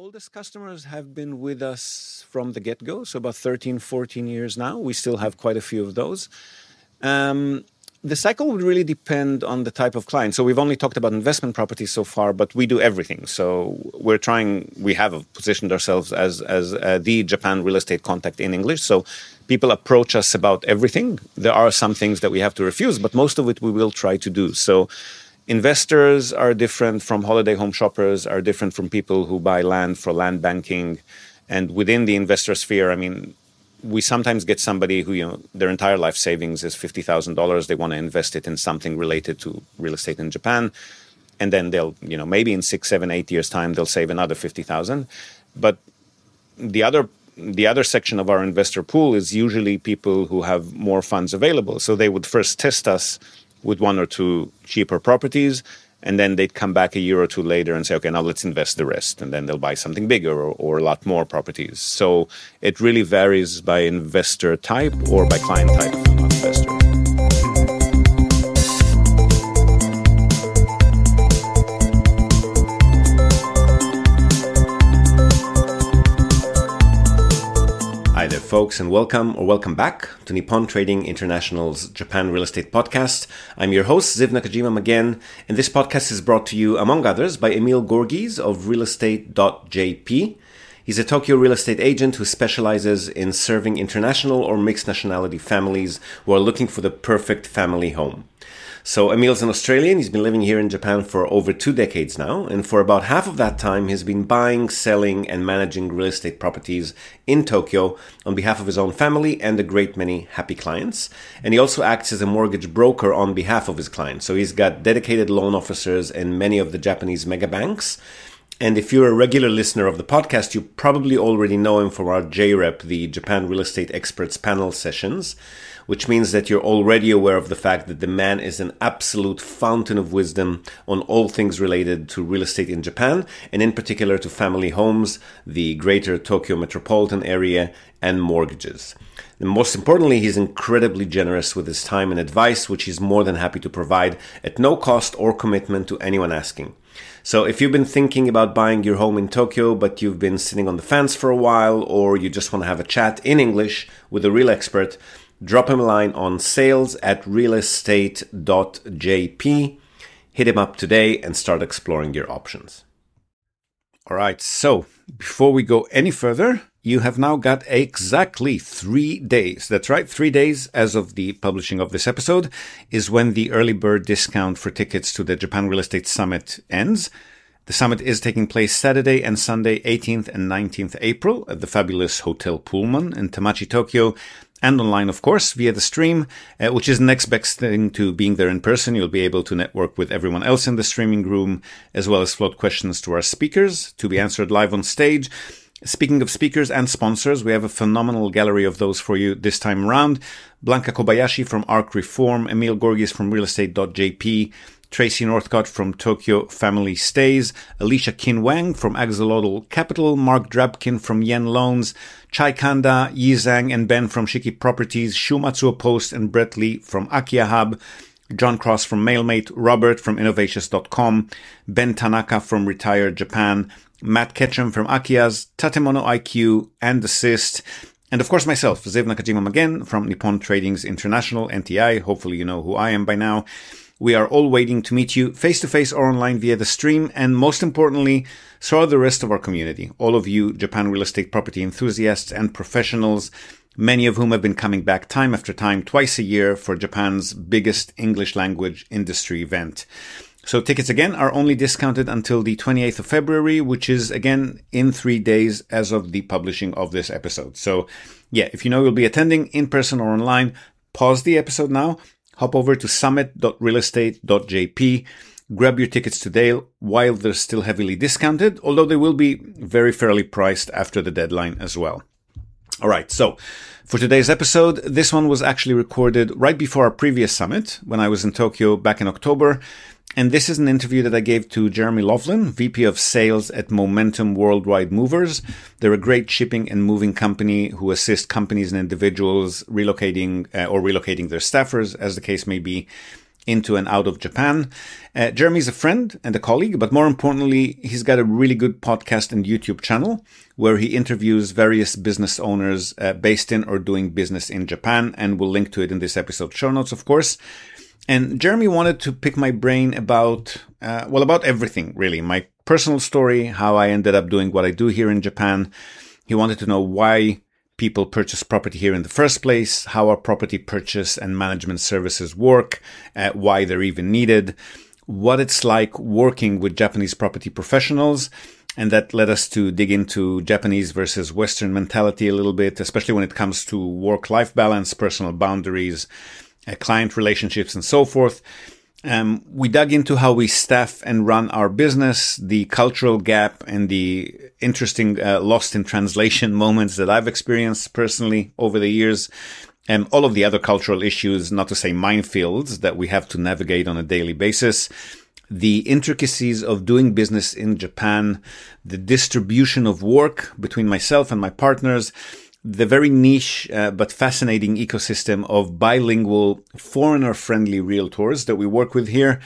oldest customers have been with us from the get-go, so about 13, 14 years now. We still have quite a few of those. The cycle would really depend on the type of client. So we've only talked about investment properties so far, but we do everything. So we have positioned ourselves as the Japan real estate contact in English. So people approach us about everything. There are some things that we have to refuse, but most of it we will try to do. So investors are different from holiday home shoppers, are different from people who buy land for land banking. And within the investor sphere, we sometimes get somebody who, their entire life savings is $50,000. They want to invest it in something related to real estate in Japan. And then they'll, maybe in 6, 7, 8 years' time, they'll save another $50,000. But the other section of our investor pool is usually people who have more funds available. So they would first test us with 1 or 2 cheaper properties. And then they'd come back a year or 2 later and say, okay, now let's invest the rest. And then they'll buy something bigger or a lot more properties. So it really varies by investor type or by client type of investor. Hi there, folks, and welcome back to Nippon Trading International's Japan Real Estate Podcast. I'm your host, Ziv Nakajima again, and this podcast is brought to you, among others, by Emil Gorgies of realestate.jp. He's a Tokyo real estate agent who specializes in serving international or mixed nationality families who are looking for the perfect family home. So Emil's an Australian. He's been living here in Japan for over 2 decades now. And for about half of that time, he's been buying, selling, and managing real estate properties in Tokyo on behalf of his own family and a great many happy clients. And he also acts as a mortgage broker on behalf of his clients. So he's got dedicated loan officers in many of the Japanese mega banks. And if you're a regular listener of the podcast, you probably already know him from our JREP, the Japan Real Estate Experts Panel sessions, which means that you're already aware of the fact that the man is an absolute fountain of wisdom on all things related to real estate in Japan, and in particular to family homes, the greater Tokyo metropolitan area, and mortgages. And most importantly, he's incredibly generous with his time and advice, which he's more than happy to provide at no cost or commitment to anyone asking. So if you've been thinking about buying your home in Tokyo, but you've been sitting on the fence for a while, or you just want to have a chat in English with a real expert, drop him a line on sales@realestate.jp. Hit him up today and start exploring your options. All right, so before we go any further, you have now got exactly 3 days. That's right, 3 days as of the publishing of this episode is when the early bird discount for tickets to the Japan Real Estate Summit ends. The summit is taking place Saturday and Sunday, 18th and 19th April at the fabulous Hotel Pullman in Tamachi, Tokyo, and online, of course, via the stream, which is the next best thing to being there in person. You'll be able to network with everyone else in the streaming room, as well as float questions to our speakers to be answered live on stage. Speaking of speakers and sponsors, we have a phenomenal gallery of those for you this time around. Blanca Kobayashi from ARC Reform, Emil Gorgies from realestate.jp, Tracy Northcott from Tokyo Family Stays, Alicia Kin Wang from Axolotl Capital, Mark Drabkin from Yen Loans, Chai Kanda, Yi Zhang and Ben from Shiki Properties, Shumatsuo Post and Brett Lee from Akia Hub, John Cross from Mailmate, Robert from Innovations.com, Ben Tanaka from Retired Japan, Matt Ketchum from Akia's, Tatemono IQ, and Assist, and of course myself, Ziv Nakajima again from Nippon Trading's International, NTI. Hopefully you know who I am by now. We are all waiting to meet you face-to-face or online via the stream, and most importantly, so are the rest of our community, all of you Japan real estate property enthusiasts and professionals, many of whom have been coming back time after time, twice a year, for Japan's biggest English language industry event. So tickets again are only discounted until the 28th of February, which is again in 3 days as of the publishing of this episode. So yeah, if you know you'll be attending in person or online, pause the episode now, hop over to summit.realestate.jp, grab your tickets today while they're still heavily discounted, although they will be very fairly priced after the deadline as well. All right, so for today's episode, this one was actually recorded right before our previous summit when I was in Tokyo back in October. And this is an interview that I gave to Jeremy Loughlin, VP of Sales at Momentum Worldwide Movers. They're a great shipping and moving company who assist companies and individuals relocating their staffers, as the case may be, into and out of Japan. Jeremy's a friend and a colleague, but more importantly, he's got a really good podcast and YouTube channel where he interviews various business owners based in or doing business in Japan, and we'll link to it in this episode show notes, of course. And Jeremy wanted to pick my brain about everything, really. My personal story, how I ended up doing what I do here in Japan. He wanted to know why people purchase property here in the first place, how our property purchase and management services work, why they're even needed, what it's like working with Japanese property professionals. And that led us to dig into Japanese versus Western mentality a little bit, especially when it comes to work-life balance, personal boundaries, client relationships, and so forth. We dug into how we staff and run our business, the cultural gap, and the interesting lost in translation moments that I've experienced personally over the years, and all of the other cultural issues, not to say minefields, that we have to navigate on a daily basis. The intricacies of doing business in Japan, the distribution of work between myself and my partners, the very niche but fascinating ecosystem of bilingual, foreigner-friendly realtors that we work with here.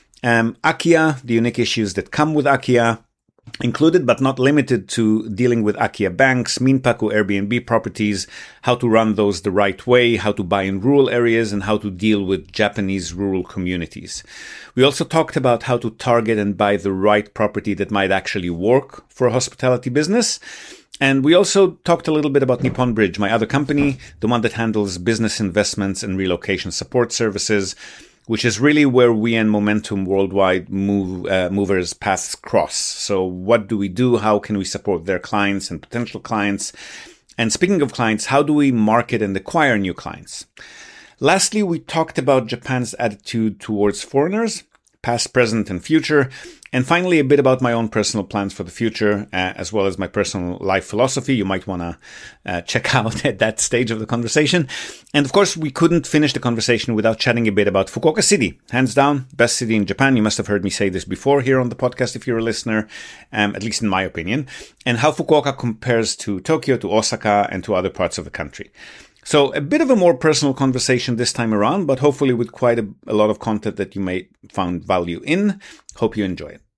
Akiya, the unique issues that come with Akiya, included but not limited to dealing with Akiya banks, Minpaku Airbnb properties, how to run those the right way, how to buy in rural areas, and how to deal with Japanese rural communities. We also talked about how to target and buy the right property that might actually work for a hospitality business. And we also talked a little bit about Nippon Bridge, my other company, the one that handles business investments and relocation support services, which is really where we and Momentum Worldwide movers paths cross. So what do we do? How can we support their clients and potential clients? And speaking of clients, how do we market and acquire new clients? Lastly, we talked about Japan's attitude towards foreigners, past, present, and future. And finally, a bit about my own personal plans for the future, as well as my personal life philosophy. You might want to check out at that stage of the conversation. And of course, we couldn't finish the conversation without chatting a bit about Fukuoka City. Hands down, best city in Japan. You must have heard me say this before here on the podcast if you're a listener, at least in my opinion. And how Fukuoka compares to Tokyo, to Osaka, and to other parts of the country. So a bit of a more personal conversation this time around, but hopefully with quite a lot of content that you may find value in. Hope you enjoy it.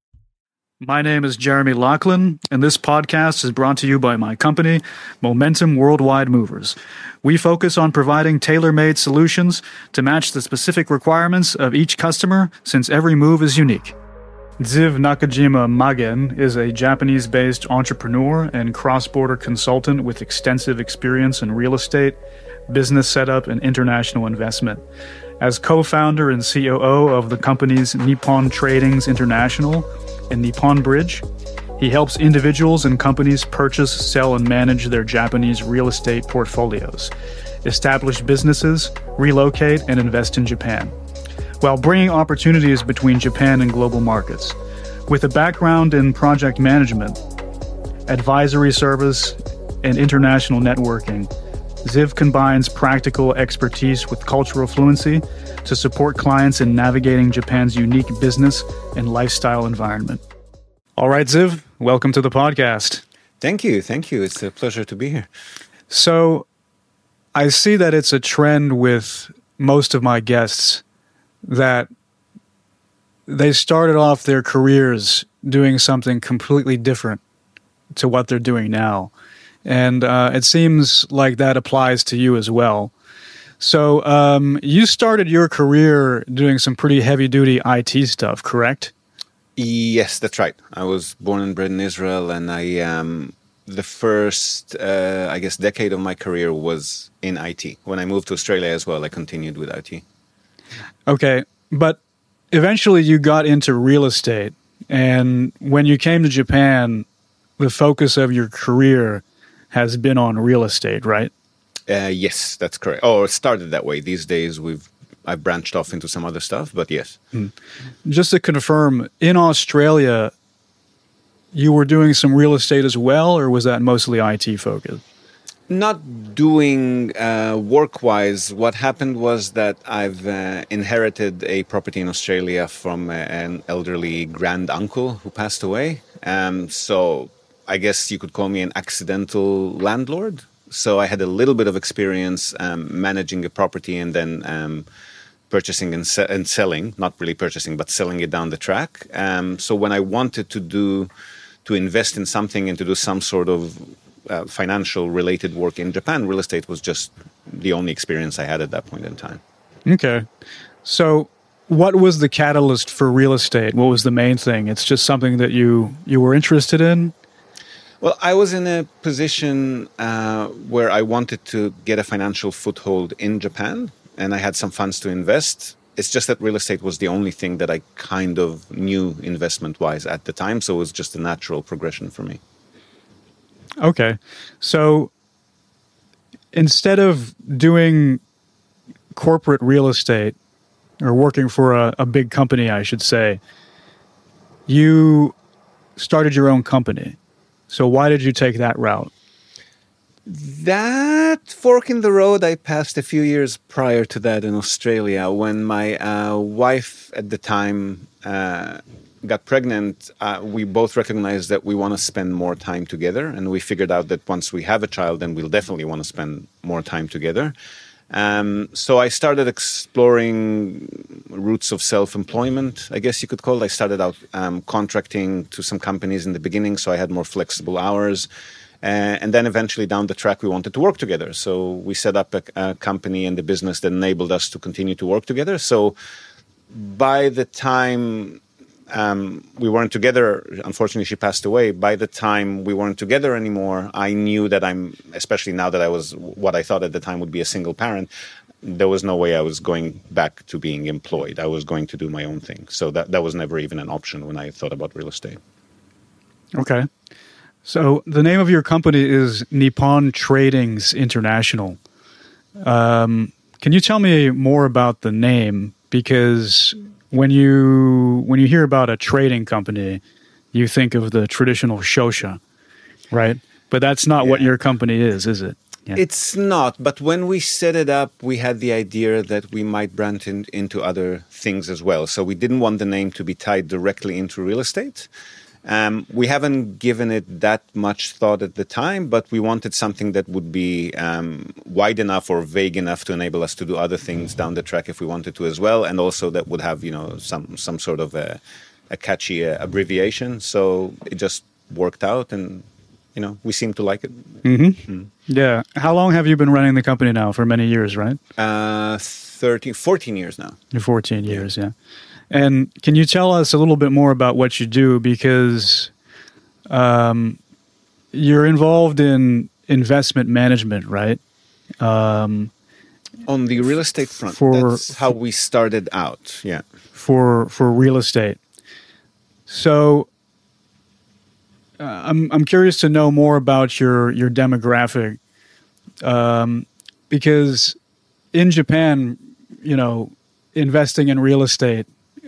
My name is Jeremy Laughlin, and this podcast is brought to you by my company, Momentum Worldwide Movers. We focus on providing tailor-made solutions to match the specific requirements of each customer, since every move is unique. Ziv Nakajima Magen is a Japanese-based entrepreneur and cross-border consultant with extensive experience in real estate, business setup, and international investment. As co-founder and COO of the companies Nippon Tradings International and Nippon Bridge, he helps individuals and companies purchase, sell, and manage their Japanese real estate portfolios, establish businesses, relocate, and invest in Japan, while bringing opportunities between Japan and global markets. With a background in project management, advisory service, and international networking, Ziv combines practical expertise with cultural fluency to support clients in navigating Japan's unique business and lifestyle environment. All right, Ziv, welcome to the podcast. Thank you. It's a pleasure to be here. So, I see that it's a trend with most of my guests that they started off their careers doing something completely different to what they're doing now. And it seems like that applies to you as well. So you started your career doing some pretty heavy-duty IT stuff, correct? Yes, that's right. I was born and bred in Israel, and the first, decade of my career was in IT. When I moved to Australia as well, I continued with IT. Okay, but eventually you got into real estate, and when you came to Japan, the focus of your career has been on real estate, right? Yes, that's correct. Or it started that way. These days I've branched off into some other stuff, but yes. Just to confirm, in Australia, you were doing some real estate as well, or was that mostly IT focused? Not doing work-wise. What happened was that I've inherited a property in Australia from an elderly grand uncle who passed away. So I guess you could call me an accidental landlord. So I had a little bit of experience managing a property and then purchasing and selling, not really purchasing, but selling it down the track. So when I wanted to invest in something and to do some sort of financial related work in Japan, real estate was just the only experience I had at that point in time. Okay. So what was the catalyst for real estate? What was the main thing? It's just something that you were interested in? Well, I was in a position where I wanted to get a financial foothold in Japan, and I had some funds to invest. It's just that real estate was the only thing that I kind of knew investment-wise at the time, so it was just a natural progression for me. Okay. So instead of doing corporate real estate or working for a big company, I should say, you started your own company. So why did you take that route? That fork in the road I passed a few years prior to that in Australia when my wife at the time got pregnant. We both recognized that we want to spend more time together, and we figured out that once we have a child, then we'll definitely want to spend more time together. So I started exploring routes of self-employment, I guess you could call it. I started out contracting to some companies in the beginning, so I had more flexible hours. And then eventually down the track, we wanted to work together. So we set up a company and the business that enabled us to continue to work together. So by the time we weren't together, unfortunately, she passed away. By the time we weren't together anymore, I knew that especially now that I was what I thought at the time would be a single parent, there was no way I was going back to being employed. I was going to do my own thing. So that was never even an option when I thought about real estate. Okay. So the name of your company is Nippon Tradings International. Can you tell me more about the name? Because when you hear about a trading company, you think of the traditional shosha, right? But that's not what your company is it? Yeah. It's not. But when we set it up, we had the idea that we might branch into other things as well. So we didn't want the name to be tied directly into real estate. We haven't given it that much thought at the time, but we wanted something that would be wide enough or vague enough to enable us to do other things down the track if we wanted to as well, and also that would have some sort of a catchy abbreviation. So it just worked out, and we seem to like it. Mm-hmm. Mm. Yeah. How long have you been running the company now? For many years, right? 14 years now. 14 years, yeah. And can you tell us a little bit more about what you do? Because you're involved in investment management, right? On the real estate front, that's how we started out, yeah. For real estate. So I'm curious to know more about your demographic, because in Japan, investing in real estate,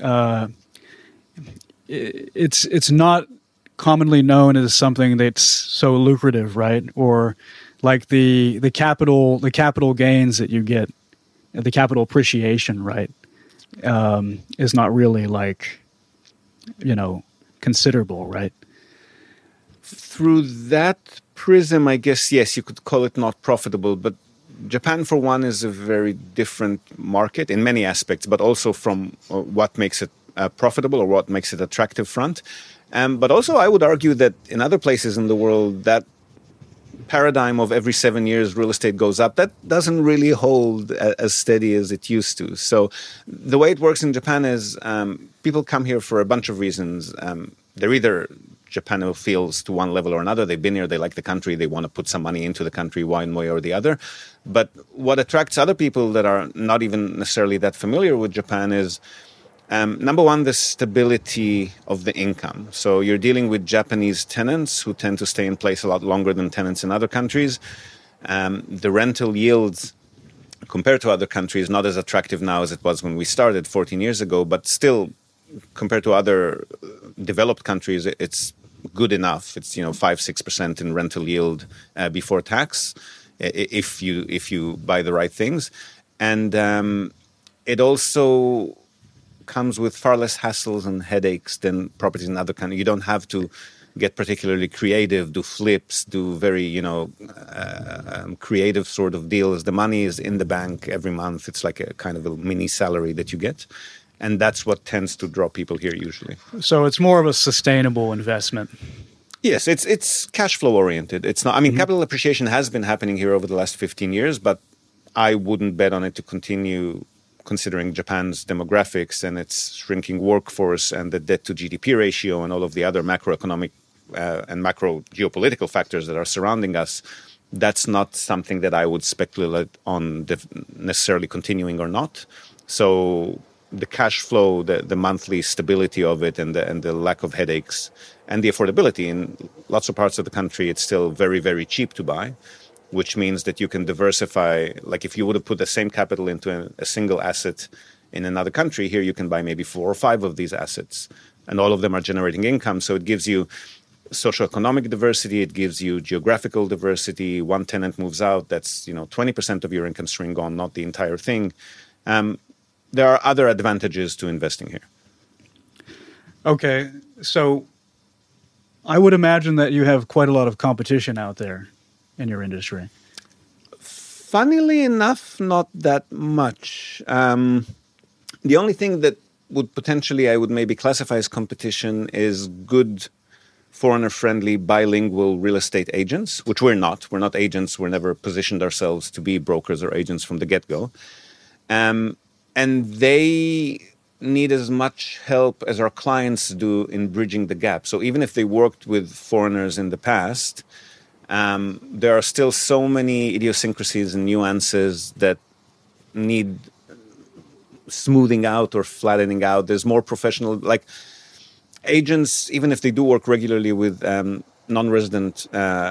it's not commonly known as something that's so lucrative, right? Or like the capital gains that you get, the capital appreciation, right? Is not really considerable, right? Through that prism, I guess, yes, you could call it not profitable, but Japan, for one, is a very different market in many aspects, but also from what makes it profitable or what makes it attractive front. But also, I would argue that in other places in the world, that paradigm of every 7 years real estate goes up, that doesn't really hold as steady as it used to. So the way it works in Japan is people come here for a bunch of reasons. They're either Japanophiles to one level or another. They've been here, they like the country, they want to put some money into the country one way or the other. But what attracts other people that are not even necessarily that familiar with Japan is, number one, the stability of the income. So you're dealing with Japanese tenants who tend to stay in place a lot longer than tenants in other countries. The rental yields compared to other countries, not as attractive now as it was when we started 14 years ago, but still compared to other developed countries, it's good enough. It's 5-6% in rental yield before tax, if you buy the right things, and it also comes with far less hassles and headaches than properties in other countries. You don't have to get particularly creative, do flips, do very, creative sort of deals. The money is in the bank every month. It's like a kind of a mini salary that you get. And that's what tends to draw people here usually. So it's more of a sustainable investment. Yes, it's cash flow oriented. It's not. I mean, capital appreciation has been happening here over the last 15 years, but I wouldn't bet on it to continue, considering Japan's demographics and its shrinking workforce and the debt to GDP ratio and all of the other macroeconomic and macro geopolitical factors that are surrounding us. That's not something that I would speculate on necessarily continuing or not. So the cash flow, the monthly stability of it, and the lack of headaches, and the affordability in lots of parts of the country, it's still very, very cheap to buy, which means that you can diversify. Like if you would have put the same capital into a single asset in another country, here you can buy maybe 4 or 5 of these assets, and all of them are generating income. So it gives you socioeconomic diversity, it gives you geographical diversity. One tenant moves out, that's 20% of your income stream gone, not the entire thing. There are other advantages to investing here. Okay, so I would imagine that you have quite a lot of competition out there in your industry. Funnily enough, not that much. The only thing that would potentially I would maybe classify as competition is good foreigner-friendly bilingual real estate agents, which we're not. We're not agents. We're never positioned ourselves to be brokers or agents from the get-go. And they need as much help as our clients do in bridging the gap. So even if they worked with foreigners in the past, there are still so many idiosyncrasies and nuances that need smoothing out or flattening out. There's more professional, like agents, even if they do work regularly with non-resident,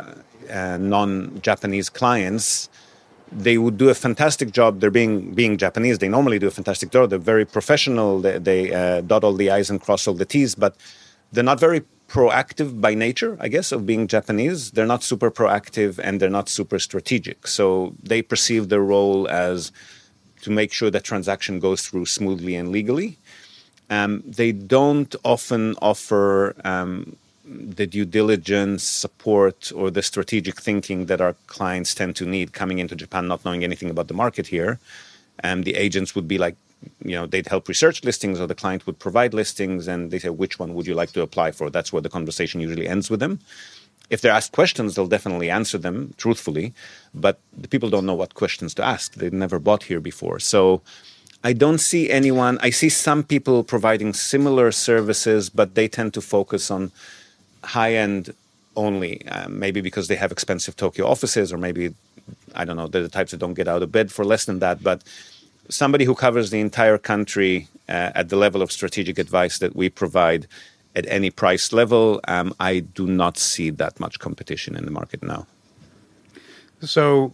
non-Japanese clients, they would do a fantastic job. They're being Japanese. They normally do a fantastic job. They're very professional. They dot all the I's and cross all the T's, but they're not very proactive by nature, I guess, of being Japanese. They're not super proactive and they're not super strategic. So they perceive their role as to make sure that transaction goes through smoothly and legally. They don't often offer the due diligence support or the strategic thinking that our clients tend to need coming into Japan, not knowing anything about the market here. And the agents would be like, they'd help research listings, or the client would provide listings, and they say, which one would you like to apply for? That's where the conversation usually ends with them. If they're asked questions, they'll definitely answer them truthfully, but the people don't know what questions to ask. They've never bought here before. So I don't see anyone. I see some people providing similar services, but they tend to focus on high-end only, maybe because they have expensive Tokyo offices, or maybe, I don't know, they're the types that don't get out of bed for less than that. But somebody who covers the entire country at the level of strategic advice that we provide at any price level, I do not see that much competition in the market now. So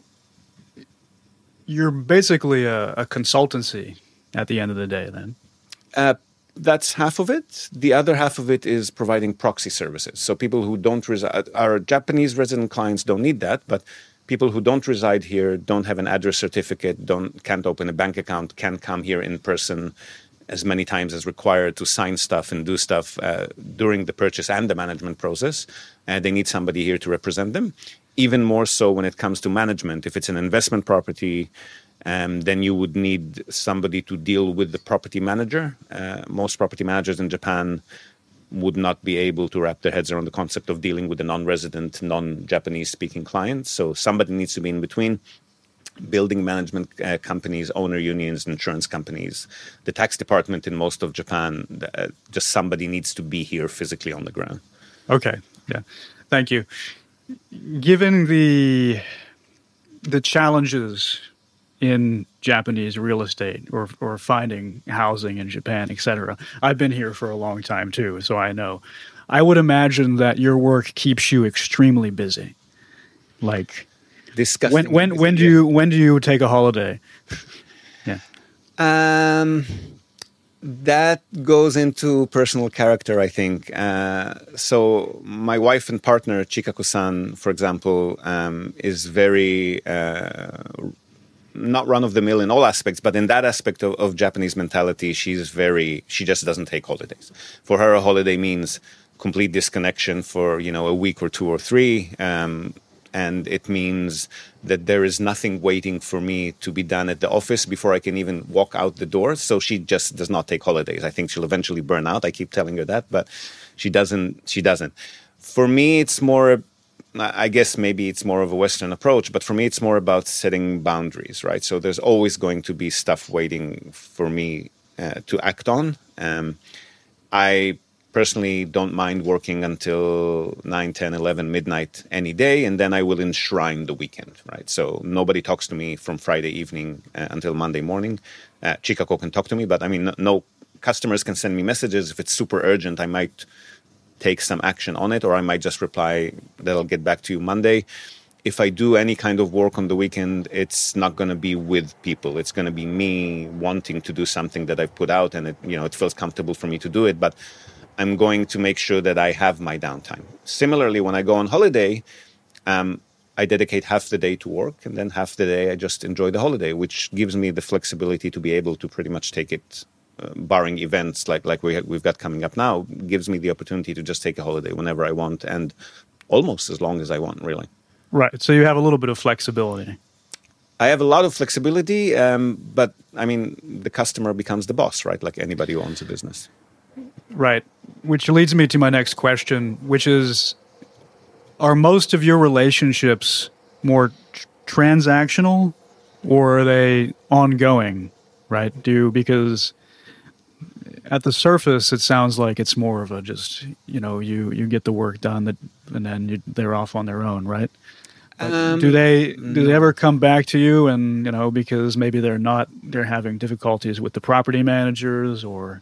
you're basically a consultancy at the end of the day then? That's half of it. The other half of it is providing proxy services. So people who don't reside, our Japanese resident clients don't need that, but people who don't reside here, don't have an address certificate, can't open a bank account, can't come here in person as many times as required to sign stuff and do stuff during the purchase and the management process. They need somebody here to represent them. Even more so when it comes to management. If it's an investment property, then you would need somebody to deal with the property manager. Most property managers in Japan would not be able to wrap their heads around the concept of dealing with a non-resident, non-Japanese speaking client. So somebody needs to be in between. Building management companies, owner unions, insurance companies, the tax department in most of Japan, just somebody needs to be here physically on the ground. Okay, yeah. Thank you. Given the challenges in Japanese real estate or finding housing in Japan, etc., I've been here for a long time too, so I know. I would imagine that your work keeps you extremely busy. Like, disgusting. When do you take a holiday? Yeah. That goes into personal character, I think. So my wife and partner, Chikaku-san, for example, is very not run-of-the-mill in all aspects, but in that aspect of Japanese mentality, she just doesn't take holidays. For her, a holiday means complete disconnection for, a week or 2 or 3. And it means that there is nothing waiting for me to be done at the office before I can even walk out the door. So she just does not take holidays. I think she'll eventually burn out. I keep telling her that, but she doesn't. For me, it's more, I guess maybe it's more of a Western approach, but for me, it's more about setting boundaries, right? So there's always going to be stuff waiting for me to act on. I personally don't mind working until 9, 10, 11 midnight any day, and then I will enshrine the weekend, right? So nobody talks to me from Friday evening until Monday morning. Chicago can talk to me, but I mean, no customers can send me messages. If it's super urgent, I might take some action on it, or I might just reply that I'll get back to you Monday. If I do any kind of work on the weekend, it's not going to be with people. It's going to be me wanting to do something that I've put out, and it feels comfortable for me to do it, but I'm going to make sure that I have my downtime. Similarly, when I go on holiday, I dedicate half the day to work, and then half the day I just enjoy the holiday, which gives me the flexibility to be able to pretty much take it, barring events like we've got coming up now, gives me the opportunity to just take a holiday whenever I want and almost as long as I want, really. Right. So you have a little bit of flexibility. I have a lot of flexibility, but I mean, the customer becomes the boss, right? Like anybody who owns a business. Right. Which leads me to my next question, which is, are most of your relationships more transactional or are they ongoing, right? Because at the surface, it sounds like it's more of a just, you get the work done and then they're off on their own, right? Do they ever come back to you and, because maybe they're having difficulties with the property managers or,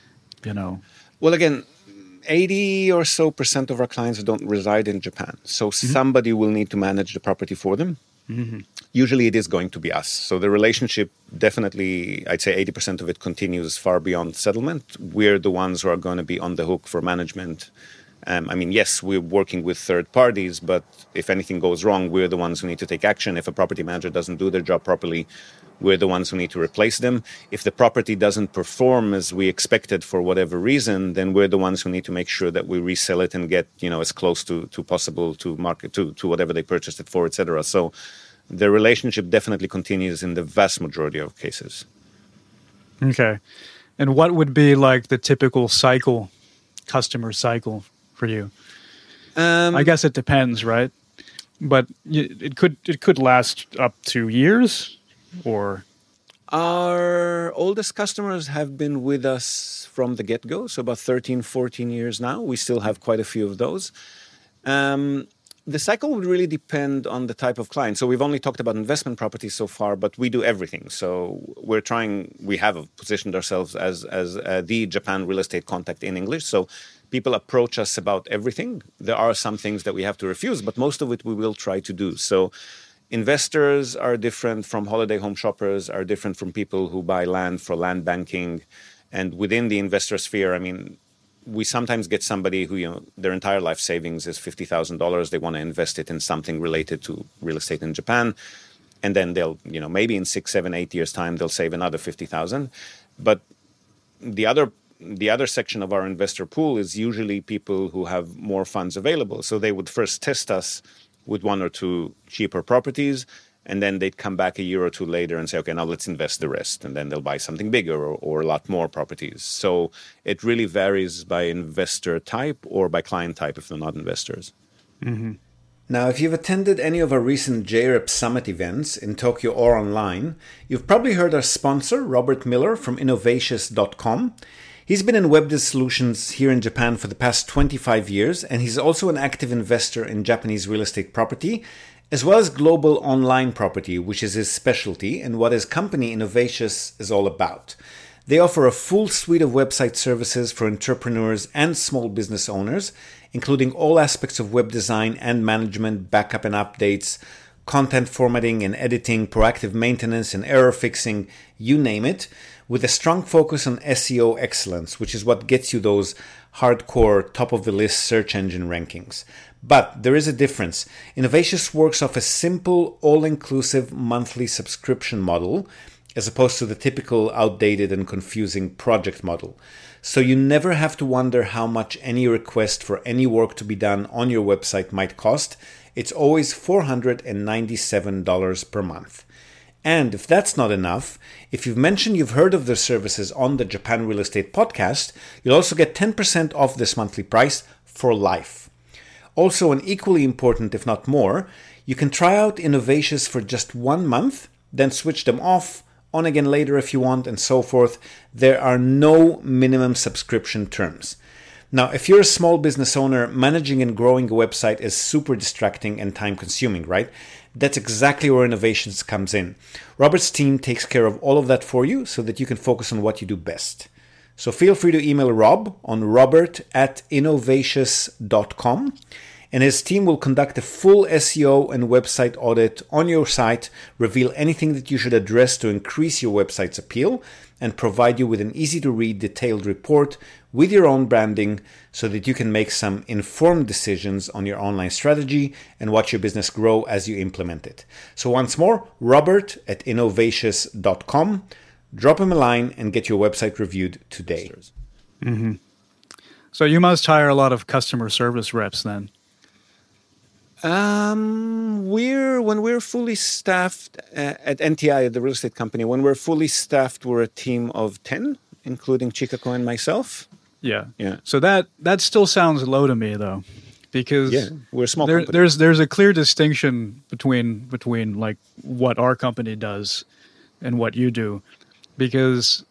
Well, again, 80 or so % of our clients don't reside in Japan. So somebody will need to manage the property for them. Mm-hmm. Usually it is going to be us. So the relationship definitely, I'd say 80% of it continues far beyond settlement. We're the ones who are going to be on the hook for management. Yes, we're working with third parties, but if anything goes wrong, we're the ones who need to take action. If a property manager doesn't do their job properly, we're the ones who need to replace them. If the property doesn't perform as we expected for whatever reason, then we're the ones who need to make sure that we resell it and get, as close to possible to market, to whatever they purchased it for, etc. So the relationship definitely continues in the vast majority of cases. Okay. And what would be like the typical customer cycle for you? I guess it depends, right? But it could last up to years, or our oldest customers have been with us from the get-go, so about 13, 14 years now. We still have quite a few of those. The cycle would really depend on the type of client. So we've only talked about investment properties so far, but we do everything. So we have positioned ourselves as the Japan real estate contact in English. So people approach us about everything. There are some things that we have to refuse, but most of it we will try to do. So investors are different from holiday home shoppers, are different from people who buy land for land banking. And within the investor sphere, we sometimes get somebody who, their entire life savings is $50,000. They want to invest it in something related to real estate in Japan. And then they'll, maybe in 6, 7, 8 years' time, they'll save another $50,000. But the other section of our investor pool is usually people who have more funds available. So they would first test us with 1 or 2 cheaper properties, and then they'd come back a year or 2 later and say, okay, now let's invest the rest. And then they'll buy something bigger or a lot more properties. So it really varies by investor type or by client type if they're not investors. Mm-hmm. Now, if you've attended any of our recent JREP Summit events in Tokyo or online, you've probably heard our sponsor, Robert Miller from Innovatious.com. He's been in web solutions here in Japan for the past 25 years, and he's also an active investor in Japanese real estate property, as well as global online property, which is his specialty and what his company Innovatious is all about. They offer a full suite of website services for entrepreneurs and small business owners, including all aspects of web design and management, backup and updates, content formatting and editing, proactive maintenance and error fixing, you name it, with a strong focus on SEO excellence, which is what gets you those hardcore top-of-the-list search engine rankings. But there is a difference. Innovatious works off a simple, all-inclusive monthly subscription model, as opposed to the typical outdated and confusing project model. so you never have to wonder how much any request for any work to be done on your website might cost. It's always $497 per month. And if that's not enough, if you've mentioned you've heard of their services on the Japan Real Estate Podcast, you'll also get 10% off this monthly price for life. Also, and equally important, if not more, you can try out Innovations for just 1 month, then switch them off, on again later if you want, and so forth. There are no minimum subscription terms. Now, if you're a small business owner, managing and growing a website is super distracting and time-consuming, right? That's exactly where Innovations comes in. Robert's team takes care of all of that for you so that you can focus on what you do best. So feel free to email Rob on robert@innovations.com, and his team will conduct a full SEO and website audit on your site, reveal anything that you should address to increase your website's appeal, and provide you with an easy-to-read detailed report with your own branding so that you can make some informed decisions on your online strategy and watch your business grow as you implement it. So once more, robert@innovations.com. Drop him a line and get your website reviewed today. Mm-hmm. So you must hire a lot of customer service reps then. When we're fully staffed at NTI, at the real estate company, when we're fully staffed, we're a team of 10, including Chikako and myself. Yeah. Yeah. So that still sounds low to me though, because we're a small company. There's a clear distinction between like what our company does and what you do, because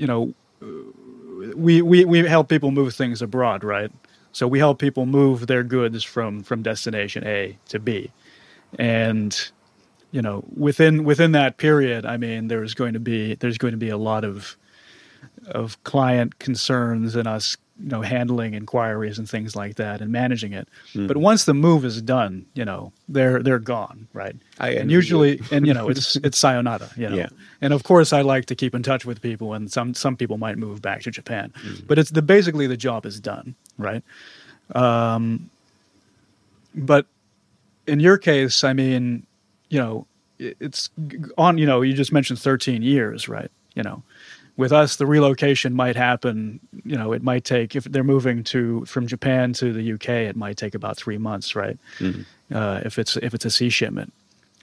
we help people move things abroad, right? So we help people move their goods from destination A to B, and within that period, I mean, there's going to be a lot of client concerns and us handling inquiries and things like that and managing it. But once the move is done, they're gone, right? Usually it's sayonara, Yeah. And of course I like to keep in touch with people, and some people might move back to Japan. But it's basically the job is done, right? But in your case, I mean, it's on, you just mentioned 13 years, right? With us, the relocation might happen. It might take, if they're moving from Japan to the UK, it might take about 3 months, right? If it's a sea shipment,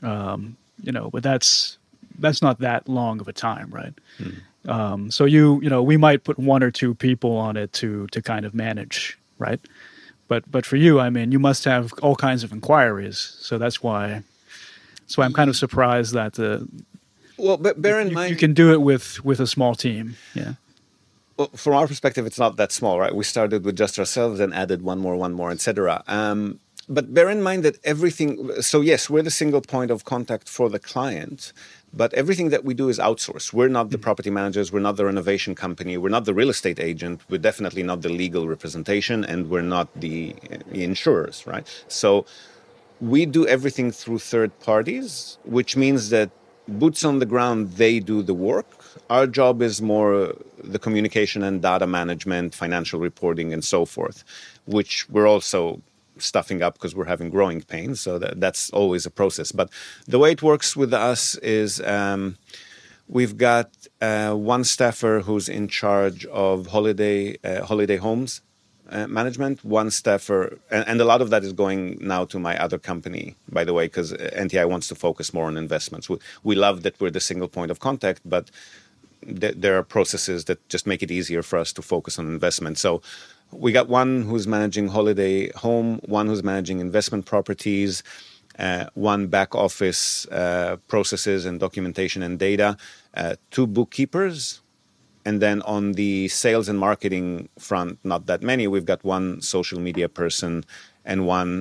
but that's not that long of a time, right? So we might put 1 or 2 people on it to kind of manage, right? But for you, I mean, you must have all kinds of inquiries, so that's why I'm kind of surprised that but bear in mind, you can do it with a small team. Yeah. Well, from our perspective, it's not that small, right? We started with just ourselves and added one more, etc. But bear in mind that everything. So yes, we're the single point of contact for the client, but everything that we do is outsourced. We're not the property managers. We're not the renovation company. We're not the real estate agent. We're definitely not the legal representation, and we're not the insurers, right? So we do everything through third parties, which means that boots on the ground, they do the work. Our job is more the communication and data management, financial reporting, and so forth, which we're also stuffing up because we're having growing pains. So that's always a process. But the way it works with us is we've got one staffer who's in charge of holiday homes management, one staffer, and a lot of that is going now to my other company, by the way, because NTI wants to focus more on investments. We love that we're the single point of contact, but there are processes that just make it easier for us to focus on investment. So we got one who's managing holiday home, one who's managing investment properties, one back office processes and documentation and data, 2 bookkeepers. And then on the sales and marketing front, not that many. We've got 1 social media person and 1,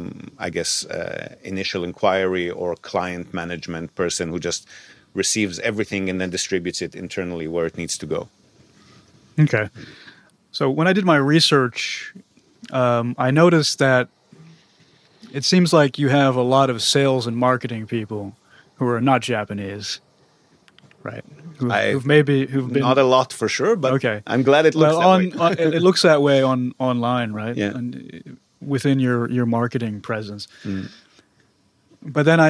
initial inquiry or client management person who just receives everything and then distributes it internally where it needs to go. Okay. So when I did my research, I noticed that it seems like you have a lot of sales and marketing people who are not Japanese, right? Who've been not a lot for sure, but okay. I'm glad it looks that way. It looks that way online, right? Yeah. And within your marketing presence. But then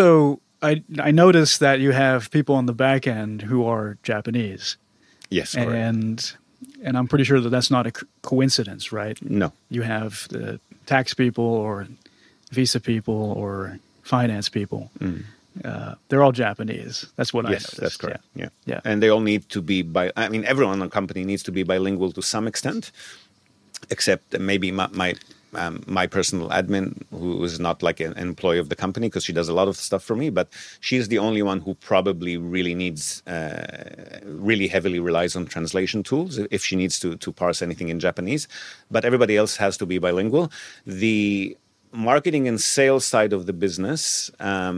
I noticed that you have people on the back end who are Japanese. Yes, correct. And And I'm pretty sure that that's not a coincidence, right? No. You have the tax people or visa people or finance people. They're all Japanese. That's what I noticed. Yes, that's correct. Yeah. Yeah. And they all need to be everyone in the company needs to be bilingual to some extent, except maybe my personal admin, who is not like an employee of the company because she does a lot of stuff for me, but she's the only one who probably really needs, really heavily relies on translation tools if she needs to parse anything in Japanese. But everybody else has to be bilingual. The marketing and sales side of the business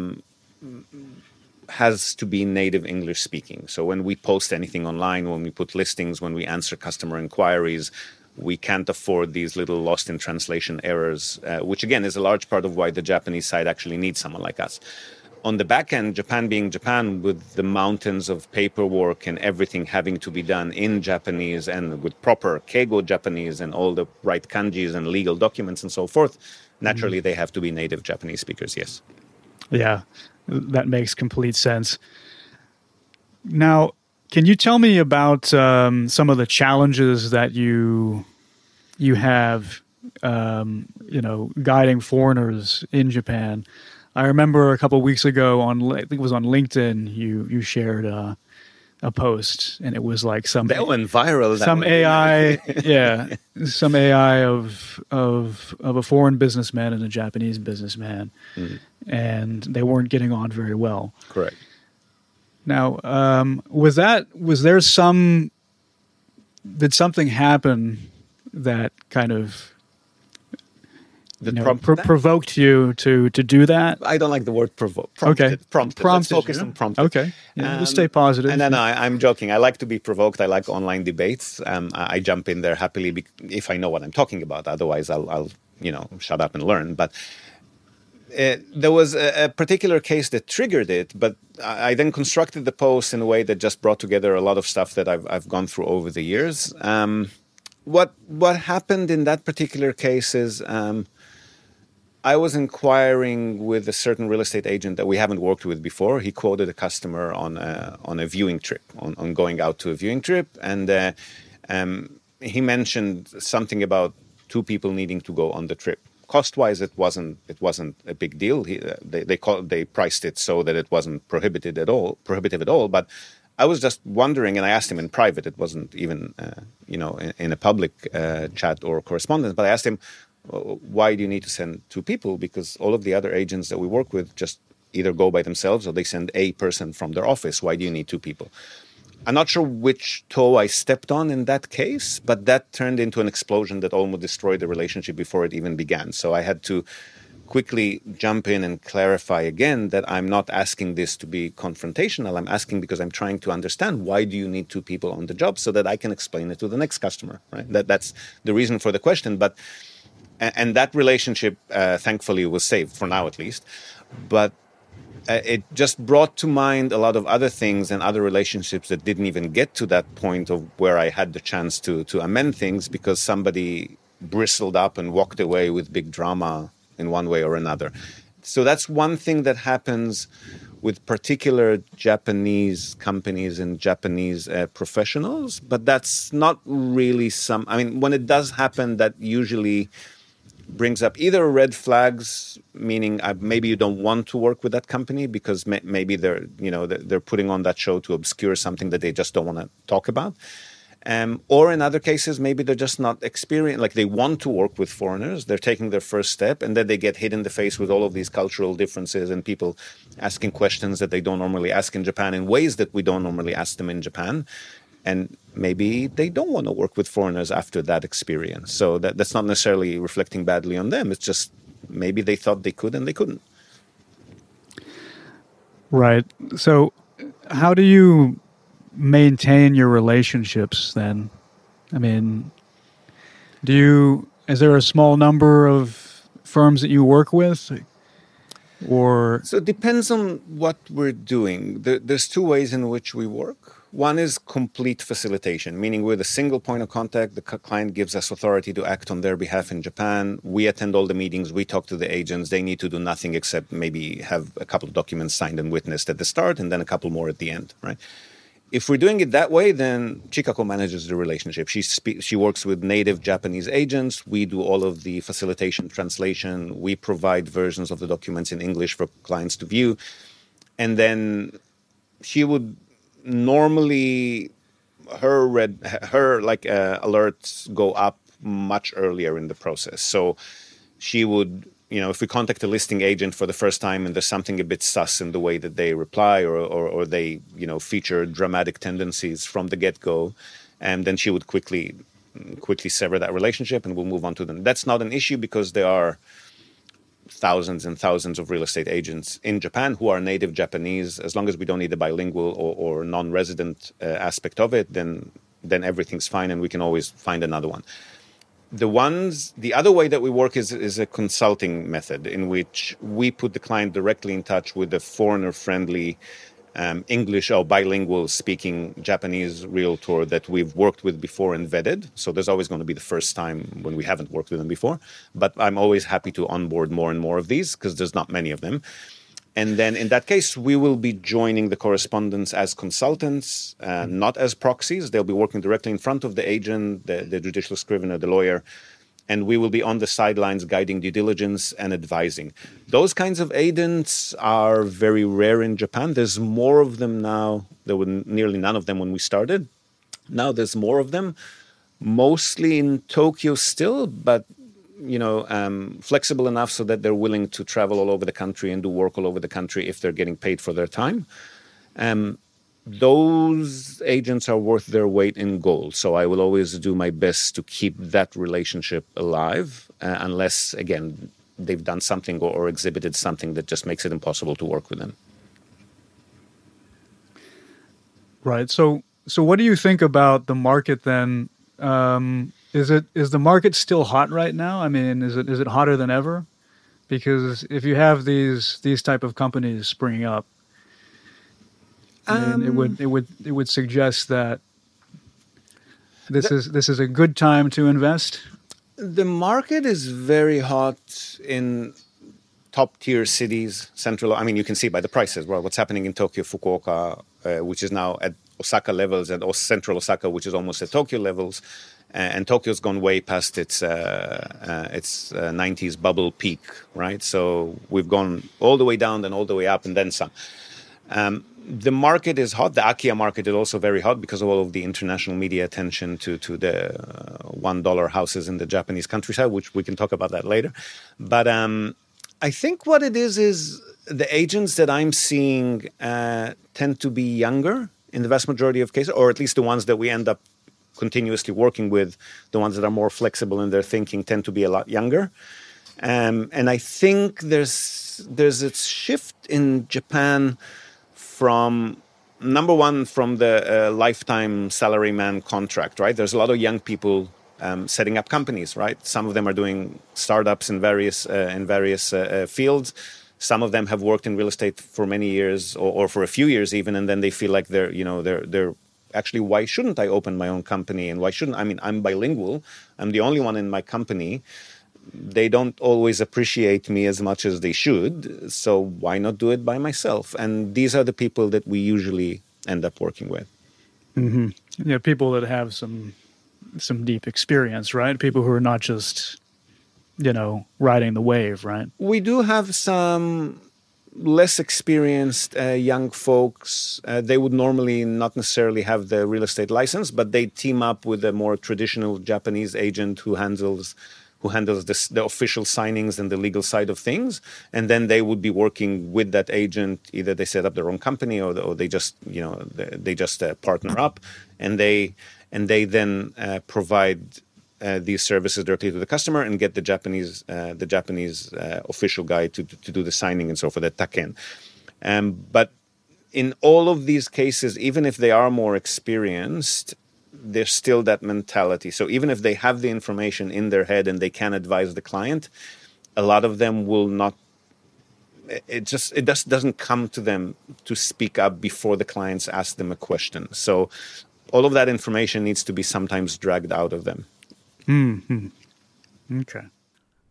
has to be native English speaking. So when we post anything online, when we put listings, when we answer customer inquiries, we can't afford these little lost in translation errors, which again is a large part of why the Japanese side actually needs someone like us. On the back end, Japan being Japan, with the mountains of paperwork and everything having to be done in Japanese and with proper Keigo Japanese and all the right kanjis and legal documents and so forth, naturally they have to be native Japanese speakers, yes. Yeah, that makes complete sense. Now, can you tell me about some of the challenges that you have, guiding foreigners in Japan? I remember a couple of weeks ago I think it was on LinkedIn, you shared a post, and it was like that went viral. Some AI, yeah, some AI of a foreign businessman and a Japanese businessman, and they weren't getting on very well. Correct. Now, did something happen that kind of provoked you to do that? I don't like the word provoke. Okay. Prompted. Let's focus on prompted. Okay. Yeah, we'll stay positive. And then I'm joking. I like to be provoked. I like online debates. I jump in there happily if I know what I'm talking about. Otherwise, I'll shut up and learn. But there was a particular case that triggered it, but I then constructed the post in a way that just brought together a lot of stuff that I've gone through over the years. What happened in that particular case is I was inquiring with a certain real estate agent that we haven't worked with before. He quoted a customer on a viewing trip, on going out to a viewing trip, and he mentioned something about two people needing to go on the trip. Cost-wise, it wasn't a big deal. They priced it so that it wasn't prohibitive at all. But I was just wondering, and I asked him in private. It wasn't even in a public chat or correspondence. But I asked him, why do you need to send two people? Because all of the other agents that we work with just either go by themselves or they send a person from their office. Why do you need two people? I'm not sure which toe I stepped on in that case, but that turned into an explosion that almost destroyed the relationship before it even began. So I had to quickly jump in and clarify again that I'm not asking this to be confrontational. I'm asking because I'm trying to understand why do you need two people on the job so that I can explain it to the next customer, right? That's the reason for the question. And that relationship, thankfully, was saved, for now at least. But it just brought to mind a lot of other things and other relationships that didn't even get to that point of where I had the chance to amend things because somebody bristled up and walked away with big drama in one way or another. So that's one thing that happens with particular Japanese companies and Japanese professionals, but that's not really when it does happen, that usually brings up either red flags, meaning maybe you don't want to work with that company because maybe they're putting on that show to obscure something that they just don't want to talk about. Or in other cases, maybe they're just not experienced, like they want to work with foreigners, they're taking their first step, and then they get hit in the face with all of these cultural differences and people asking questions that they don't normally ask in Japan in ways that we don't normally ask them in Japan. And maybe they don't want to work with foreigners after that experience. So that's not necessarily reflecting badly on them. It's just maybe they thought they could and they couldn't. Right. So how do you maintain your relationships then? I mean, is there a small number of firms that you work with? So it depends on what we're doing. There's two ways in which we work. One is complete facilitation, meaning with a single point of contact, the client gives us authority to act on their behalf in Japan. We attend all the meetings. We talk to the agents. They need to do nothing except maybe have a couple of documents signed and witnessed at the start and then a couple more at the end, right? If we're doing it that way, then Chikako manages the relationship. She works with native Japanese agents. We do all of the facilitation, translation. We provide versions of the documents in English for clients to view. And then she would normally, her alerts go up much earlier in the process. So she would, if we contact a listing agent for the first time and there's something a bit sus in the way that they reply or they, feature dramatic tendencies from the get-go, and then she would quickly sever that relationship and we'll move on to them. That's not an issue because there are thousands and thousands of real estate agents in Japan who are native Japanese. As long as we don't need the bilingual or non-resident aspect of it, then everything's fine and we can always find another one. The other way that we work is a consulting method in which we put the client directly in touch with a foreigner-friendly English or bilingual speaking Japanese realtor that we've worked with before and vetted. So there's always going to be the first time when we haven't worked with them before. But I'm always happy to onboard more and more of these because there's not many of them. And then in that case, we will be joining the correspondence as consultants, not as proxies. They'll be working directly in front of the agent, the judicial scrivener, the lawyer, and we will be on the sidelines guiding due diligence and advising. Those kinds of agents are very rare in Japan. There's more of them now. There were nearly none of them when we started. Now there's more of them, mostly in Tokyo still, but flexible enough so that they're willing to travel all over the country and do work all over the country if they're getting paid for their time. Those agents are worth their weight in gold. So I will always do my best to keep that relationship alive, unless, again, they've done something or exhibited something that just makes it impossible to work with them. Right. So what do you think about the market then? Is the market still hot right now? I mean, is it hotter than ever? Because if you have these type of companies springing up, I mean, it would suggest that this is a good time to invest. The market is very hot in top tier cities, central. I mean, you can see by the prices. Well, what's happening in Tokyo, Fukuoka, which is now at Osaka levels, and central Osaka, which is almost at Tokyo levels. And Tokyo's gone way past its 90s bubble peak, right? So we've gone all the way down, then all the way up, and then some. The market is hot. The Akiya market is also very hot because of all of the international media attention to the $1 houses in the Japanese countryside, which we can talk about that later. But I think what it is the agents that I'm seeing tend to be younger in the vast majority of cases, or at least the ones that we end up continuously working with, the ones that are more flexible in their thinking tend to be a lot younger. And I think there's a shift in Japan from, number one, from the lifetime salaryman contract, right? There's a lot of young people setting up companies, right? Some of them are doing startups in various fields. Some of them have worked in real estate for many years or for a few years even, and then they feel like they're actually, why shouldn't I open my own company? And why shouldn't, I mean, I'm bilingual. I'm the only one in my company. They don't always appreciate me as much as they should. So why not do it by myself? And these are the people that we usually end up working with. Mm-hmm. Yeah, people that have some deep experience, right? People who are not just, riding the wave, right? We do have some less experienced young folks. They would normally not necessarily have the real estate license, but they team up with a more traditional Japanese agent who handles the official signings and the legal side of things. And then they would be working with that agent. Either they set up their own company or they just partner up, and they then provide these services directly to the customer and get the Japanese official guy to do the signing and so forth, the taken. But in all of these cases, even if they are more experienced, there's still that mentality. So even if they have the information in their head and they can advise the client, a lot of them will not. It just doesn't come to them to speak up before the clients ask them a question. So all of that information needs to be sometimes dragged out of them. Mm-hmm. Okay.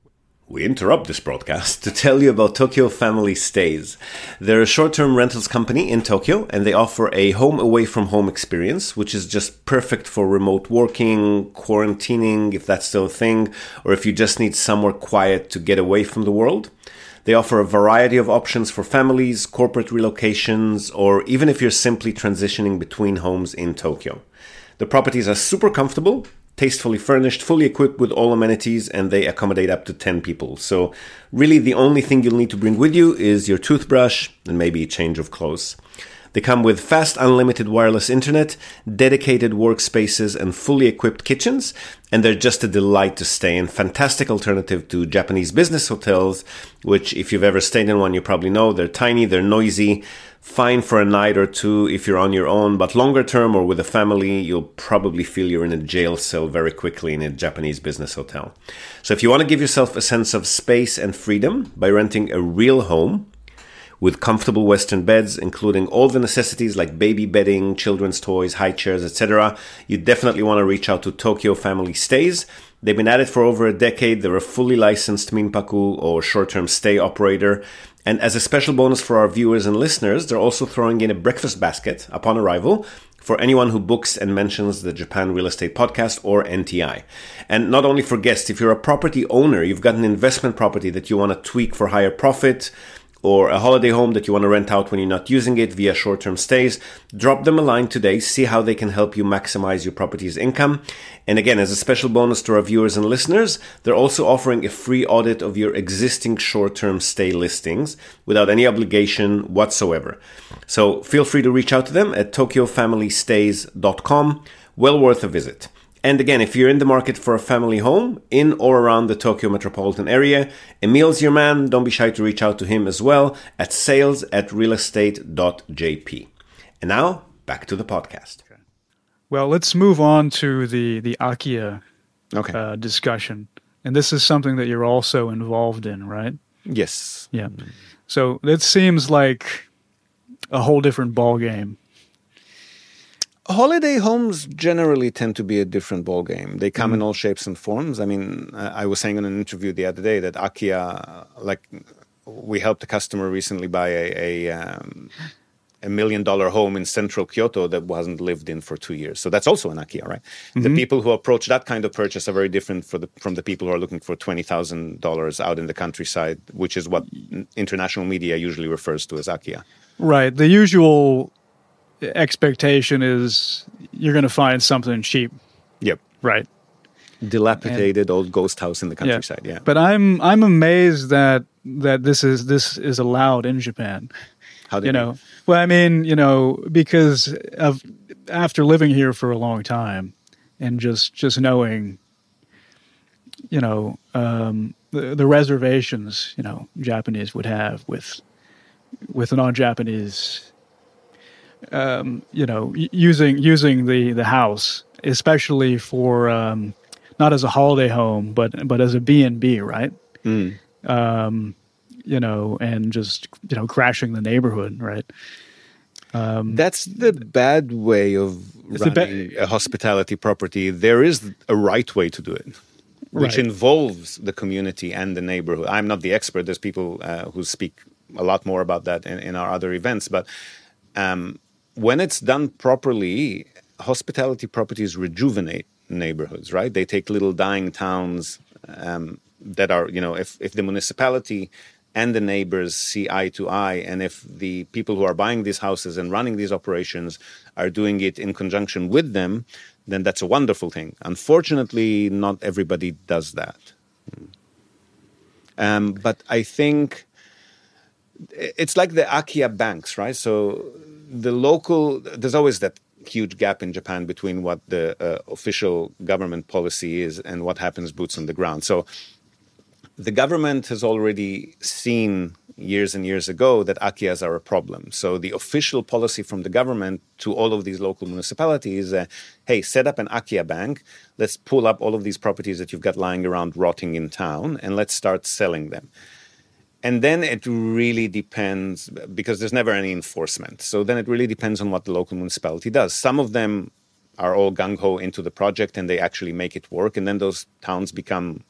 We interrupt this broadcast to tell you about Tokyo Family Stays. They're a short-term rentals company in Tokyo, and they offer a home away from home experience, which is just perfect for remote working, quarantining, if that's still a thing, or if you just need somewhere quiet to get away from the world. They offer a variety of options for families, corporate relocations, or even if you're simply transitioning between homes in Tokyo. The properties are super comfortable, tastefully furnished, fully equipped with all amenities, and they accommodate up to 10 people. So really the only thing you'll need to bring with you is your toothbrush and maybe a change of clothes. They come with fast unlimited wireless internet, dedicated workspaces, and fully equipped kitchens, and they're just a delight to stay in. Fantastic alternative to Japanese business hotels, which if you've ever stayed in one, you probably know they're tiny, they're noisy, fine for a night or two if you're on your own, but longer term or with a family, you'll probably feel you're in a jail cell very quickly in a Japanese business hotel. So if you want to give yourself a sense of space and freedom by renting a real home with comfortable Western beds, including all the necessities like baby bedding, children's toys, high chairs, etc., you definitely want to reach out to Tokyo Family Stays. They've been at it for over a decade. They're a fully licensed minpaku or short-term stay operator. And as a special bonus for our viewers and listeners, they're also throwing in a breakfast basket upon arrival for anyone who books and mentions the Japan Real Estate Podcast or NTI. And not only for guests, if you're a property owner, you've got an investment property that you want to tweak for higher profit, or a holiday home that you want to rent out when you're not using it via short-term stays, drop them a line today, see how they can help you maximize your property's income. And again, as a special bonus to our viewers and listeners, they're also offering a free audit of your existing short-term stay listings without any obligation whatsoever. So feel free to reach out to them at tokyofamilystays.com. Well worth a visit. And again, if you're in the market for a family home in or around the Tokyo metropolitan area, Emil's your man. Don't be shy to reach out to him as well at sales@realestate.jp. And now, back to the podcast. Well, let's move on to the Akiya discussion. And this is something that you're also involved in, right? Yes. Yeah. So it seems like a whole different ballgame. Holiday homes generally tend to be a different ballgame. They come in all shapes and forms. I mean, I was saying in an interview the other day that Akiya, we helped a customer recently buy a $1 million home in central Kyoto that wasn't lived in for 2 years. So that's also an Akiya, right? Mm-hmm. The people who approach that kind of purchase are very different from the people who are looking for $20,000 out in the countryside, which is what international media usually refers to as Akiya. Right. The usual expectation is you're going to find something cheap. Yep. Right. Dilapidated old ghost house in the countryside. Yeah. But I'm amazed that this is allowed in Japan. How do you know? Well, I mean, because after living here for a long time and just knowing, the reservations, Japanese would have with non-Japanese. Using the house, especially for not as a holiday home, but as a B&B, right? And just crashing the neighborhood, right? That's the bad way of running a hospitality property. There is a right way to do it, which involves the community and the neighborhood. I'm not the expert. There's people who speak a lot more about that in our other events, but when it's done properly, hospitality properties rejuvenate neighborhoods, right? They take little dying towns that are, if the municipality and the neighbors see eye to eye, and if the people who are buying these houses and running these operations are doing it in conjunction with them, then that's a wonderful thing. Unfortunately, not everybody does that. But I think it's like the Akiya banks, right? So there's always that huge gap in Japan between what the official government policy is and what happens boots on the ground. So the government has already seen years and years ago that Akiyas are a problem. So the official policy from the government to all of these local municipalities is, hey, set up an Akiya bank. Let's pull up all of these properties that you've got lying around rotting in town, and let's start selling them. And then it really depends, because there's never any enforcement. So then it really depends on what the local municipality does. Some of them are all gung-ho into the project and they actually make it work. And then those towns become,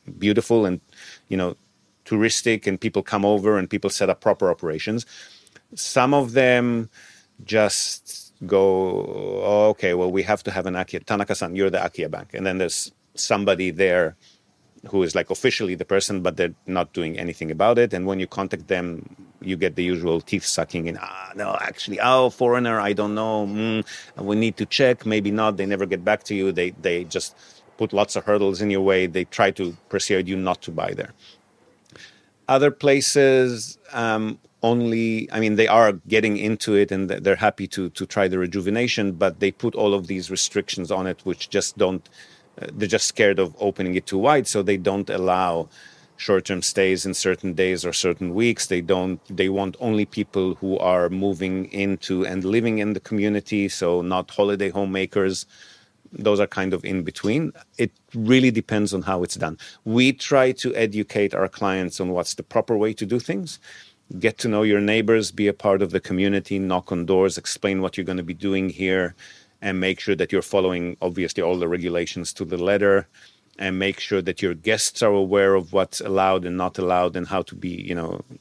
beautiful and, touristic, and people come over and people set up proper operations. Some of them just go, oh, okay, well, we have to have an Akia. Tanaka-san, you're the Akia Bank. And then there's somebody there who is like officially the person, but they're not doing anything about it. And when you contact them, you get the usual teeth sucking in, no, actually, foreigner, I don't know. We need to check, maybe not. They never get back to you. They just put lots of hurdles in your way. They try to persuade you not to buy there. Other places, they are getting into it and they're happy to try the rejuvenation, but they put all of these restrictions on it, which just don't, they're just scared of opening it too wide. So they don't allow short-term stays in certain days or certain weeks. They want only people who are moving into and living in the community. So not holiday homemakers. Those are kind of in between. It really depends on how it's done. We try to educate our clients on what's the proper way to do things. Get to know your neighbors, be a part of the community, knock on doors, explain what you're going to be doing here, and make sure that you're following, obviously, all the regulations to the letter, and make sure that your guests are aware of what's allowed and not allowed and how to be,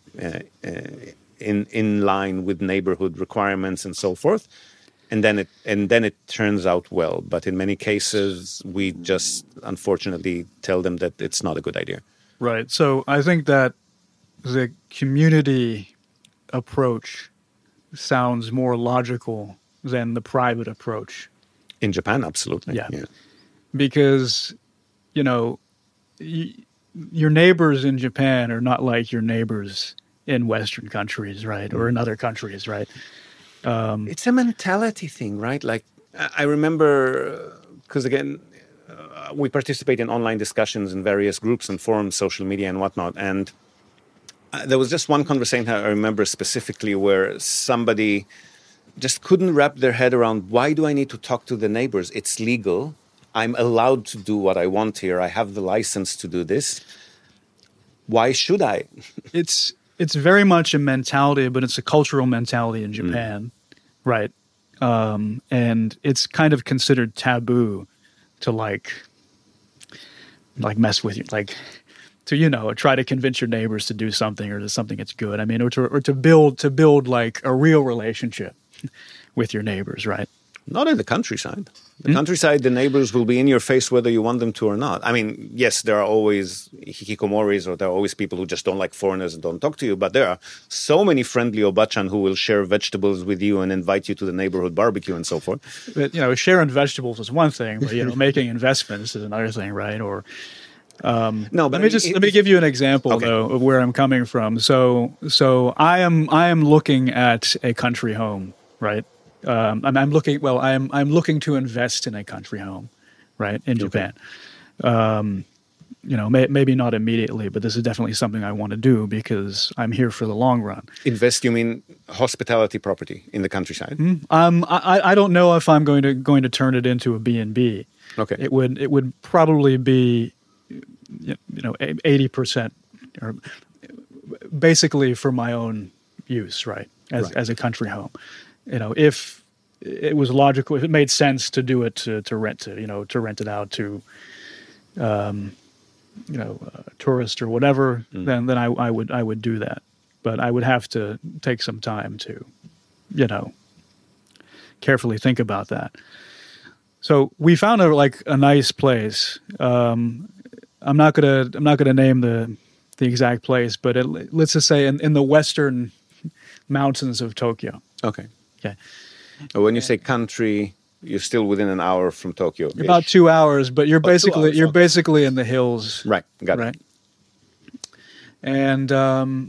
in line with neighborhood requirements and so forth. And then it turns out well. But in many cases, we just unfortunately tell them that it's not a good idea. Right. So I think that the community approach sounds more logical than the private approach. In Japan, absolutely. Yeah. Because, your neighbors in Japan are not like your neighbors in Western countries, right? Or in other countries, right? It's a mentality thing, right? Like, I remember, because again, we participate in online discussions in various groups and forums, social media and whatnot. And there was just one conversation I remember specifically where somebody just couldn't wrap their head around, why do I need to talk to the neighbors? It's legal. I'm allowed to do what I want here. I have the license to do this. Why should I? It's very much a mentality, but it's a cultural mentality in Japan, right? And it's kind of considered taboo to like mess with you, to try to convince your neighbors to do something or to something that's good. I mean, or to build like a real relationship with your neighbors, right? Not in the countryside. The countryside, the neighbors will be in your face whether you want them to or not. I mean, yes, there are always hikikomoris, or there are always people who just don't like foreigners and don't talk to you, but there are so many friendly obachan who will share vegetables with you and invite you to the neighborhood barbecue and so forth. But, sharing vegetables is one thing, but, making investments is another thing, right? Or no, but let me give you an example though of where I'm coming from. So I am looking at a country home, right? I'm looking to invest in a country home, right, in Japan. Maybe not immediately, but this is definitely something I want to do because I'm here for the long run. Invest, you mean hospitality property in the countryside? I don't know if I'm going to turn it into a B&B. Okay, it would probably be 80% or basically for my own use, right, as a country home. If it was logical, if it made sense to do it to rent it, to rent it out to, tourists or whatever, then I would do that. But I would have to take some time to, carefully think about that. So we found a nice place. I'm not gonna name the exact place, but let's just say in the western mountains of Tokyo. Okay. Okay. When you say country, you're still within an hour from Tokyo. About 2 hours, but you're basically in the hills. Right. Got it. Right. And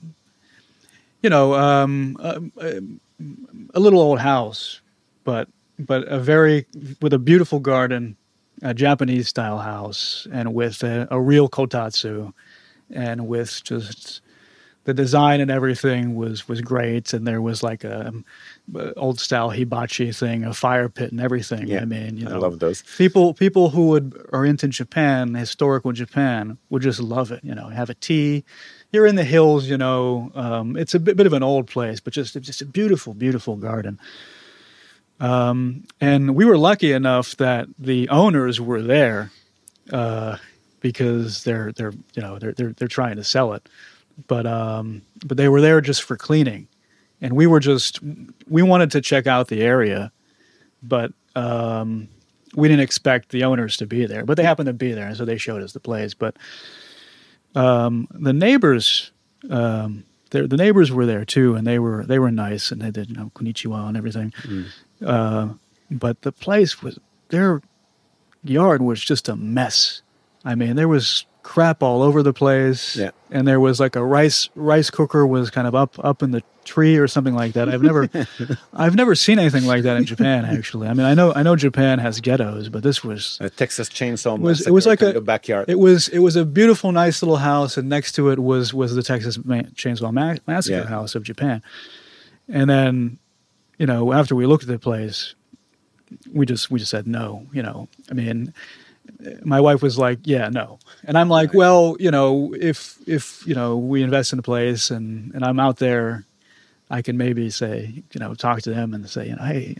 a little old house, but with a beautiful garden, a Japanese style house, and with a real kotatsu, and with just the design and everything was great, and there was like a old style hibachi thing, a fire pit and everything. Yeah, I mean, I love those. People who are into Japan, historical Japan, would just love it. Have a tea. You're in the hills. It's a bit of an old place, but just a beautiful, beautiful garden. And we were lucky enough that the owners were there because they're trying to sell it, but they were there just for cleaning, and we wanted to check out the area, but we didn't expect the owners to be there, but they happened to be there, and so they showed us the place. But the neighbors, the neighbors were there too, and they were nice, and they did konnichiwa and everything. But the place their yard was just a mess. I mean, there was crap all over the place, and there was like a rice cooker was kind of up in the tree or something like that. I've never seen anything like that in Japan, actually. I mean, I know Japan has ghettos, but this was a Texas Chainsaw it was like a backyard. It was a beautiful, nice little house, and next to it was the Texas Chainsaw Massacre house of Japan. And then, after we looked at the place, we just said no. I mean, my wife was like, "Yeah, no," and I'm like, "Well, if we invest in a place and I'm out there, I can maybe say, talk to them and say, hey,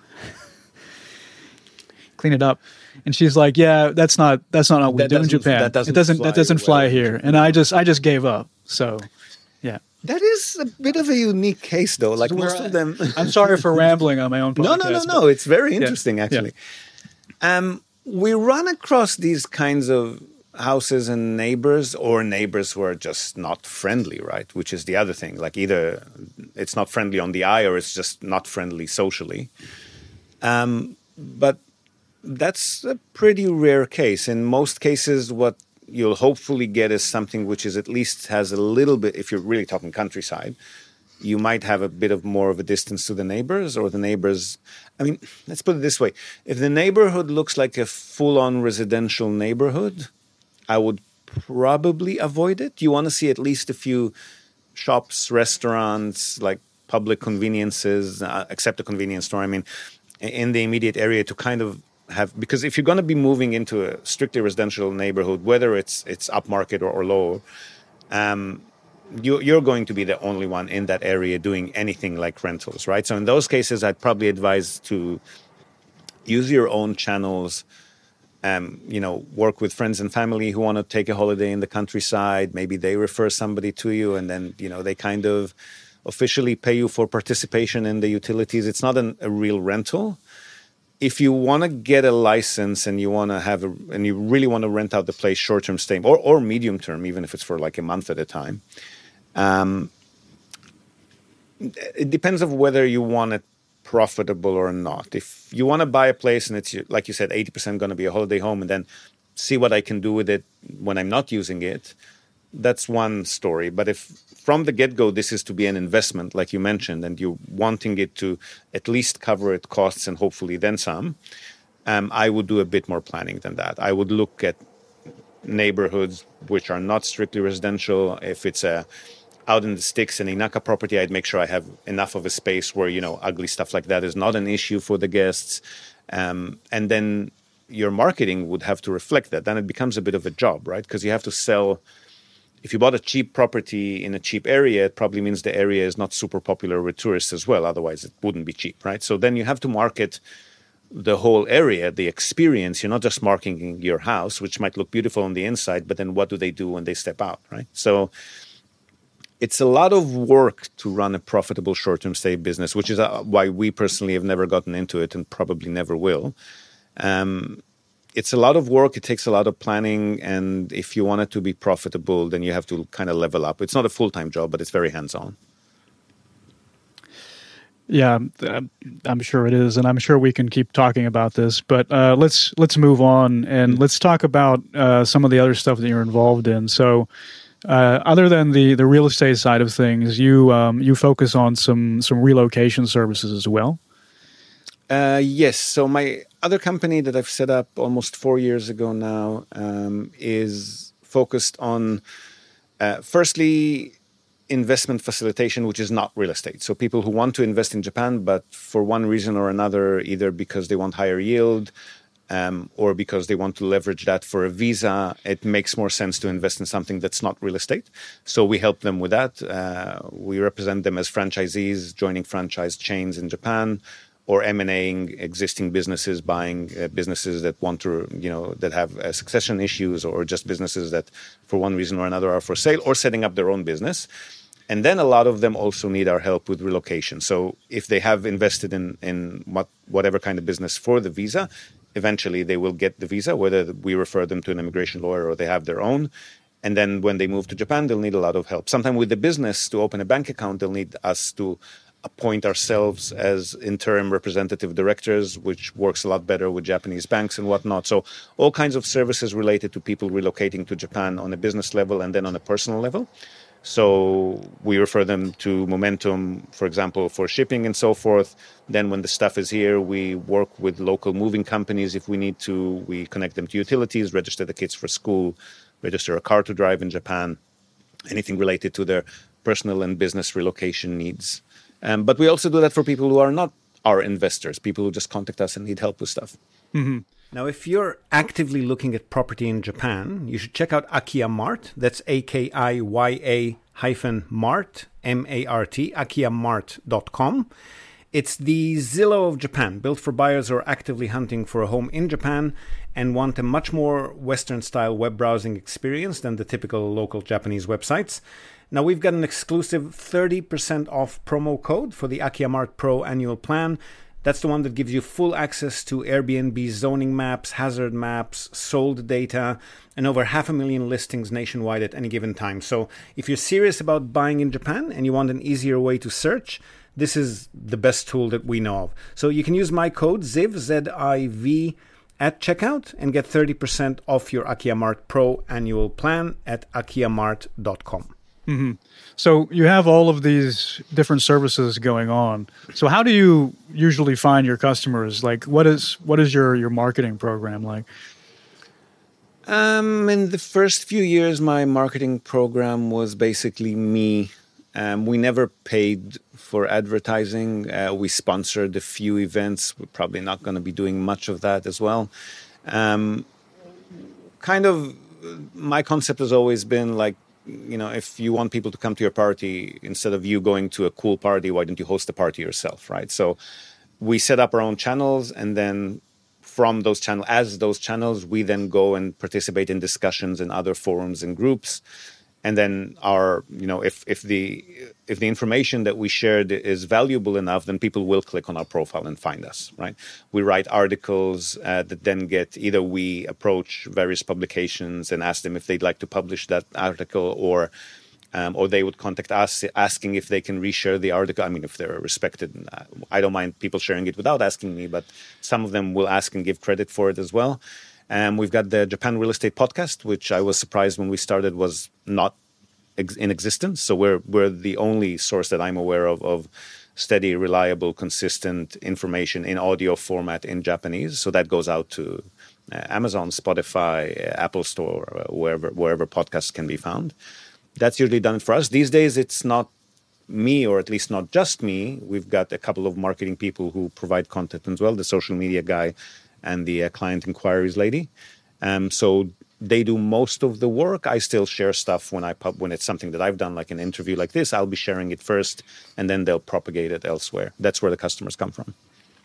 clean it up." And she's like, "Yeah, that's not how we do in Japan. That doesn't fly here." And I just gave up. So, yeah. That is a bit of a unique case, though. Like most of them. I'm sorry for rambling on my own podcast. No. It's very interesting, actually. Yeah. We run across these kinds of houses and neighbors, or neighbors who are just not friendly, right? Which is the other thing. Like either it's not friendly on the eye, or it's just not friendly socially. But that's a pretty rare case. In most cases, what you'll hopefully get is something which is at least has a little bit, if you're really talking countryside, you might have a bit of more of a distance to the neighbors, or the neighbors. I mean, let's put it this way. If the neighborhood looks like a full-on residential neighborhood, I would probably avoid it. You want to see at least a few shops, restaurants, like public conveniences, except a convenience store, I mean, in the immediate area to kind of have, because if you're going to be moving into a strictly residential neighborhood, whether it's upmarket or low, you're going to be the only one in that area doing anything like rentals, right? So in those cases, I'd probably advise to use your own channels, work with friends and family who want to take a holiday in the countryside. Maybe they refer somebody to you, and then, they kind of officially pay you for participation in the utilities. It's not a real rental. If you want to get a license and you want to and you really want to rent out the place short-term stay or medium-term, even if it's for like a month at a time, it depends on whether you want it profitable or not. If you want to buy a place and it's, like you said, 80% going to be a holiday home, and then see what I can do with it when I'm not using it, that's one story. But if from the get-go this is to be an investment, like you mentioned, and you're wanting it to at least cover its costs and hopefully then some, I would do a bit more planning than that. I would look at neighborhoods which are not strictly residential. If it's out in the sticks in a Inaka property, I'd make sure I have enough of a space where, ugly stuff like that is not an issue for the guests. And then your marketing would have to reflect that. Then it becomes a bit of a job, right? Because you have to sell. If you bought a cheap property in a cheap area, it probably means the area is not super popular with tourists as well. Otherwise, it wouldn't be cheap, right? So then you have to market the whole area, the experience. You're not just marketing your house, which might look beautiful on the inside, but then what do they do when they step out, right? So it's a lot of work to run a profitable short-term stay business, which is why we personally have never gotten into it and probably never will. It's a lot of work. It takes a lot of planning. And if you want it to be profitable, then you have to kind of level up. It's not a full-time job, but it's very hands-on. Yeah, I'm sure it is. And I'm sure we can keep talking about this. But let's move on and let's talk about some of the other stuff that you're involved in. So other than the real estate side of things, you focus on some relocation services as well. Yes. So my other company that I've set up almost 4 years ago now is focused on, firstly, investment facilitation, which is not real estate. So people who want to invest in Japan, but for one reason or another, either because they want higher yield or because they want to leverage that for a visa, it makes more sense to invest in something that's not real estate. So we help them with that. We represent them as franchisees joining franchise chains in Japan, or M&Aing existing businesses, buying businesses that want to, that have succession issues, or just businesses that for one reason or another are for sale, or setting up their own business. And then a lot of them also need our help with relocation. So if they have invested in whatever kind of business for the visa, eventually they will get the visa, whether we refer them to an immigration lawyer or they have their own. And then when they move to Japan, they'll need a lot of help. Sometimes with the business, to open a bank account, they'll need us to appoint ourselves as interim representative directors, which works a lot better with Japanese banks and whatnot. So all kinds of services related to people relocating to Japan on a business level and then on a personal level. So we refer them to Momentum, for example, for shipping and so forth. Then when the stuff is here, we work with local moving companies if we need to. We connect them to utilities, register the kids for school, register a car to drive in Japan, anything related to their personal and business relocation needs. But we also do that for people who are not our investors, people who just contact us and need help with stuff. Mm-hmm. Now, if you're actively looking at property in Japan, you should check out Akiya Mart. That's AKIYA-Mart, M-A-R-T, akiyamart.com. It's the Zillow of Japan, built for buyers who are actively hunting for a home in Japan and want a much more Western-style web browsing experience than the typical local Japanese websites. Now, we've got an exclusive 30% off promo code for the Akiya Mart Pro annual plan. That's the one that gives you full access to Airbnb zoning maps, hazard maps, sold data, and over 500,000 listings nationwide at any given time. So if you're serious about buying in Japan and you want an easier way to search, this is the best tool that we know of. So you can use my code ZIV, Z-I-V, at checkout and get 30% off your Akiya Mart Pro annual plan at akiyamart.com. Mm-hmm. So you have all of these different services going on. So how do you usually find your customers? Like, what is your marketing program like? In the first few years, my marketing program was basically me. We never paid for advertising. We sponsored a few events. We're probably not going to be doing much of that as well. My concept has always been like, if you want people to come to your party, instead of you going to a cool party, why don't you host a party yourself, right? So we set up our own channels, and then from those channels, we then go and participate in discussions in other forums and groups. And then if the information that we shared is valuable enough, then people will click on our profile and find us, right? We write articles that then get either we approach various publications and ask them if they'd like to publish that article, or they would contact us asking if they can reshare the article. I mean, if they're respected, I don't mind people sharing it without asking me, but some of them will ask and give credit for it as well. We've got the Japan Real Estate Podcast, which I was surprised when we started was not in existence. So we're the only source that I'm aware of steady, reliable, consistent information in audio format in Japanese. So that goes out to Amazon, Spotify, Apple Store, wherever podcasts can be found. That's usually done for us. These days, it's not me, or at least not just me. We've got a couple of marketing people who provide content as well, the social media guy and the client inquiries lady. So they do most of the work. I still share stuff when it's something that I've done, like an interview like this. I'll be sharing it first, and then they'll propagate it elsewhere. That's where the customers come from.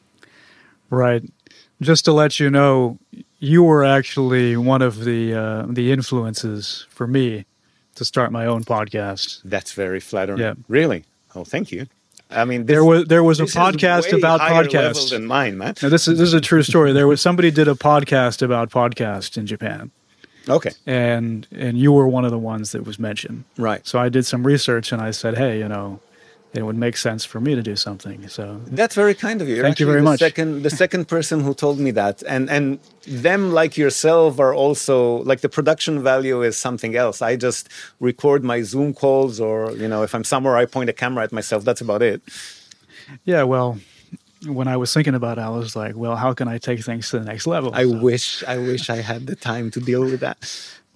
Right. Just to let you know, you were actually one of the influences for me to start my own podcast. That's very flattering. Yeah. Really? Oh, thank you. I mean, there was a podcast about podcasts. Level than mine, man. Now, this is a true story. Somebody did a podcast about podcasts in Japan. Okay. And you were one of the ones that was mentioned. Right. So I did some research and I said, hey, it would make sense for me to do something. So that's very kind of you. Thank you very much. The second person who told me that, and them like yourself are also like, the production value is something else. I just record my Zoom calls, or if I'm somewhere, I point a camera at myself. That's about it. Yeah. Well, when I was thinking about it, I was like, well, how can I take things to the next level? I wish I had the time to deal with that.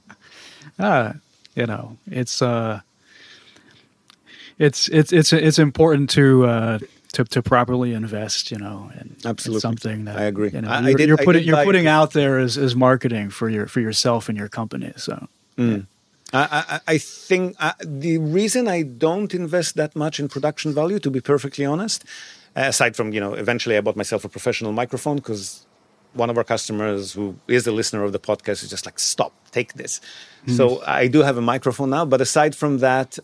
It's important to properly invest, and absolutely, it's something that I agree. You're putting out there as marketing for yourself and your company. So I think the reason I don't invest that much in production value, to be perfectly honest, aside from, eventually I bought myself a professional microphone because one of our customers who is a listener of the podcast is just like, stop, take this. So I do have a microphone now. But aside from that,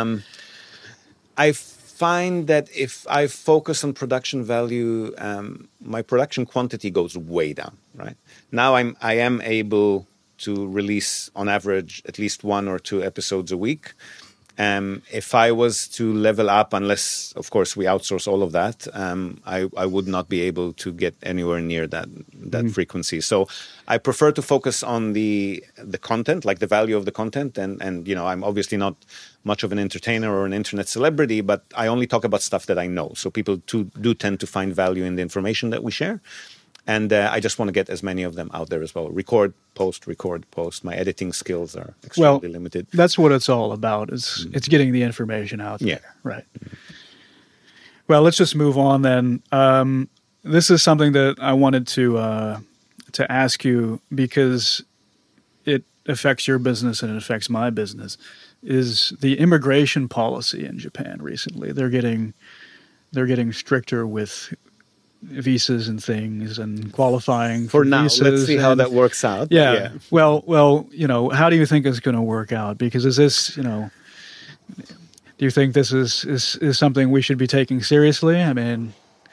I find that if I focus on production value, my production quantity goes way down, right? Now I am able to release on average at least 1 or 2 episodes a week. If I was to level up, unless of course we outsource all of that, I would not be able to get anywhere near that frequency. So I prefer to focus on the content, like the value of the content. And I'm obviously not much of an entertainer or an internet celebrity, but I only talk about stuff that I know. So people do tend to find value in the information that we share. And I just want to get as many of them out there as well. Record, post. My editing skills are extremely limited. That's what it's all about. It's getting the information out there. Yeah. Right. Well, let's just move on then. This is something that I wanted to ask you because it affects your business and it affects my business, is the immigration policy in Japan recently. They're getting stricter with visas and things and qualifying for now visas. Let's see how that works out. Yeah. Well, how do you think it's going to work out? Because is this, do you think this is something we should be taking seriously? I mean,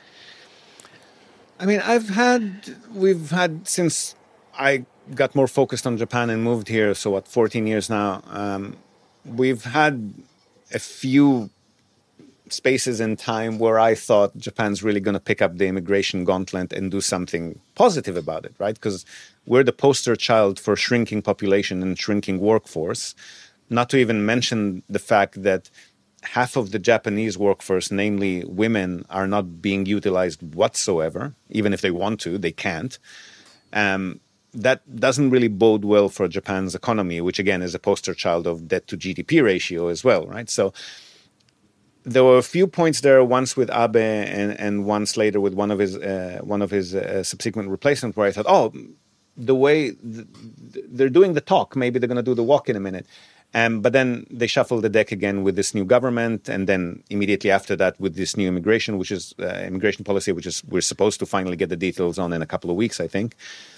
we've had since I got more focused on Japan and moved here, so 14 years now, we've had a few spaces in time where I thought Japan's really going to pick up the immigration gauntlet and do something positive about it, right? Because we're the poster child for shrinking population and shrinking workforce, not to even mention the fact that half of the Japanese workforce, namely women, are not being utilized whatsoever. Even if they want to, they can't. That doesn't really bode well for Japan's economy, which again is a poster child of debt to GDP ratio as well, right? So there were a few points there, once with Abe and once later with one of his subsequent replacements, where I thought, the way they're doing the talk, maybe they're going to do the walk in a minute. But then they shuffled the deck again with this new government, and then immediately after that with this new immigration policy, which is we're supposed to finally get the details on in a couple of weeks, I think.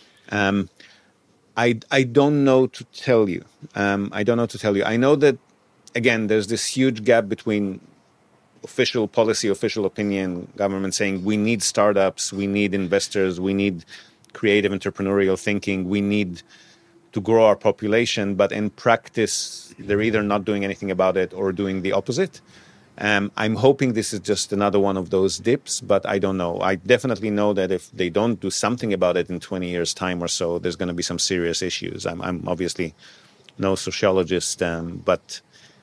I don't know to tell you. I know that, again, there's this huge gap between official policy, official opinion, government saying we need startups, we need investors, we need creative entrepreneurial thinking, we need to grow our population, but in practice, they're either not doing anything about it or doing the opposite. I'm hoping this is just another one of those dips, but I don't know. I definitely know that if they don't do something about it in 20 years' time or so, there's going to be some serious issues. I'm obviously no sociologist, but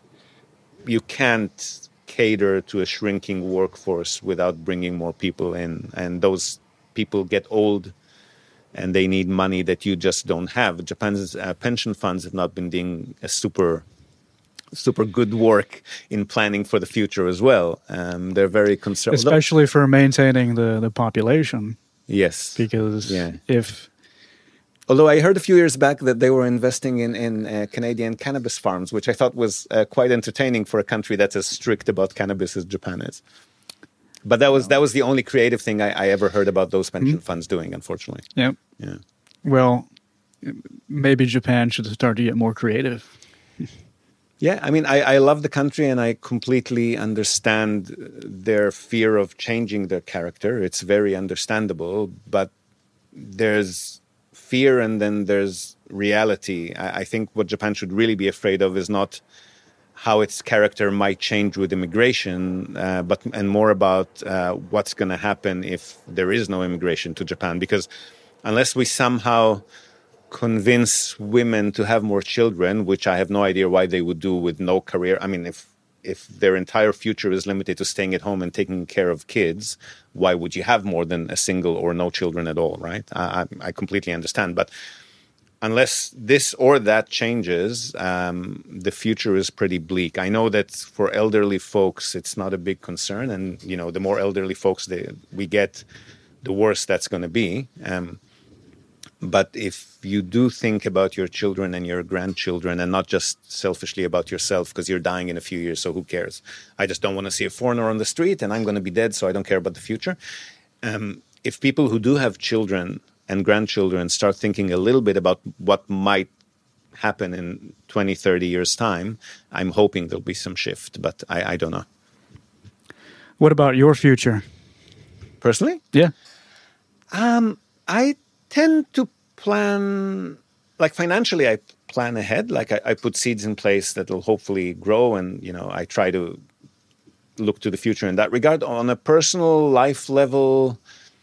you can't cater to a shrinking workforce without bringing more people in. And those people get old and they need money that you just don't have. Japan's pension funds have not been doing a super good work in planning for the future as well. They're very concerned. Especially for maintaining the population. Yes. Because Although I heard a few years back that they were investing in Canadian cannabis farms, which I thought was quite entertaining for a country that's as strict about cannabis as Japan is. But that was the only creative thing I ever heard about those pension funds doing, unfortunately. Yep. Yeah. Well, maybe Japan should start to get more creative. Yeah, I mean, I love the country and I completely understand their fear of changing their character. It's very understandable, but there's fear and then there's reality. I think what Japan should really be afraid of is not how its character might change with immigration, but more about what's going to happen if there is no immigration to Japan. Because unless we somehow convince women to have more children, which I have no idea why they would do with no career. I mean, if their entire future is limited to staying at home and taking care of kids, why would you have more than a single or no children at all, right? I completely understand. But unless this or that changes, the future is pretty bleak. I know that for elderly folks, it's not a big concern. And, the more elderly folks we get, the worse that's going to be. But if you do think about your children and your grandchildren and not just selfishly about yourself because you're dying in a few years, so who cares? I just don't want to see a foreigner on the street and I'm going to be dead, so I don't care about the future. If people who do have children and grandchildren start thinking a little bit about what might happen in 20, 30 years' time, I'm hoping there'll be some shift, but I don't know. What about your future? Personally? Yeah. I tend to plan, like financially, I plan ahead. Like I put seeds in place that will hopefully grow, and I try to look to the future in that regard. On a personal life level,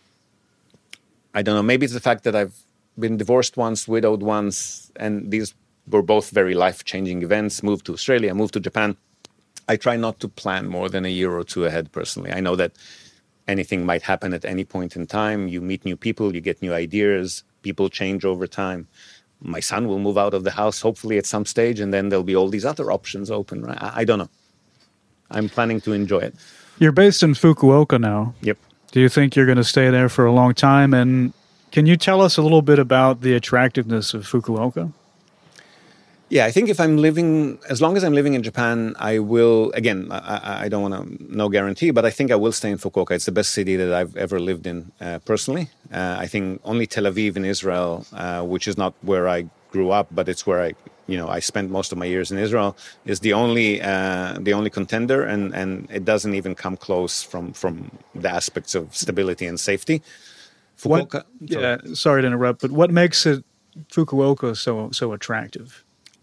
I don't know. Maybe it's the fact that I've been divorced once, widowed once, and these were both very life-changing events. Moved to Australia, moved to Japan. I try not to plan more than a year or two ahead personally. I know that anything might happen at any point in time. You meet new people, you get new ideas, people change over time. My son will move out of the house, hopefully at some stage, and then there'll be all these other options open. Right? I don't know. I'm planning to enjoy it. You're based in Fukuoka now. Yep. Do you think you're going to stay there for a long time? And can you tell us a little bit about the attractiveness of Fukuoka? Yeah, I think as long as I'm living in Japan, I will, again, I don't want to, no guarantee, but I think I will stay in Fukuoka. It's the best city that I've ever lived in personally. I think only Tel Aviv in Israel, which is not where I grew up, but it's where I spent most of my years in Israel, is the only contender, and it doesn't even come close from the aspects of stability and safety. Fukuoka. Sorry to interrupt, but what makes Fukuoka so attractive?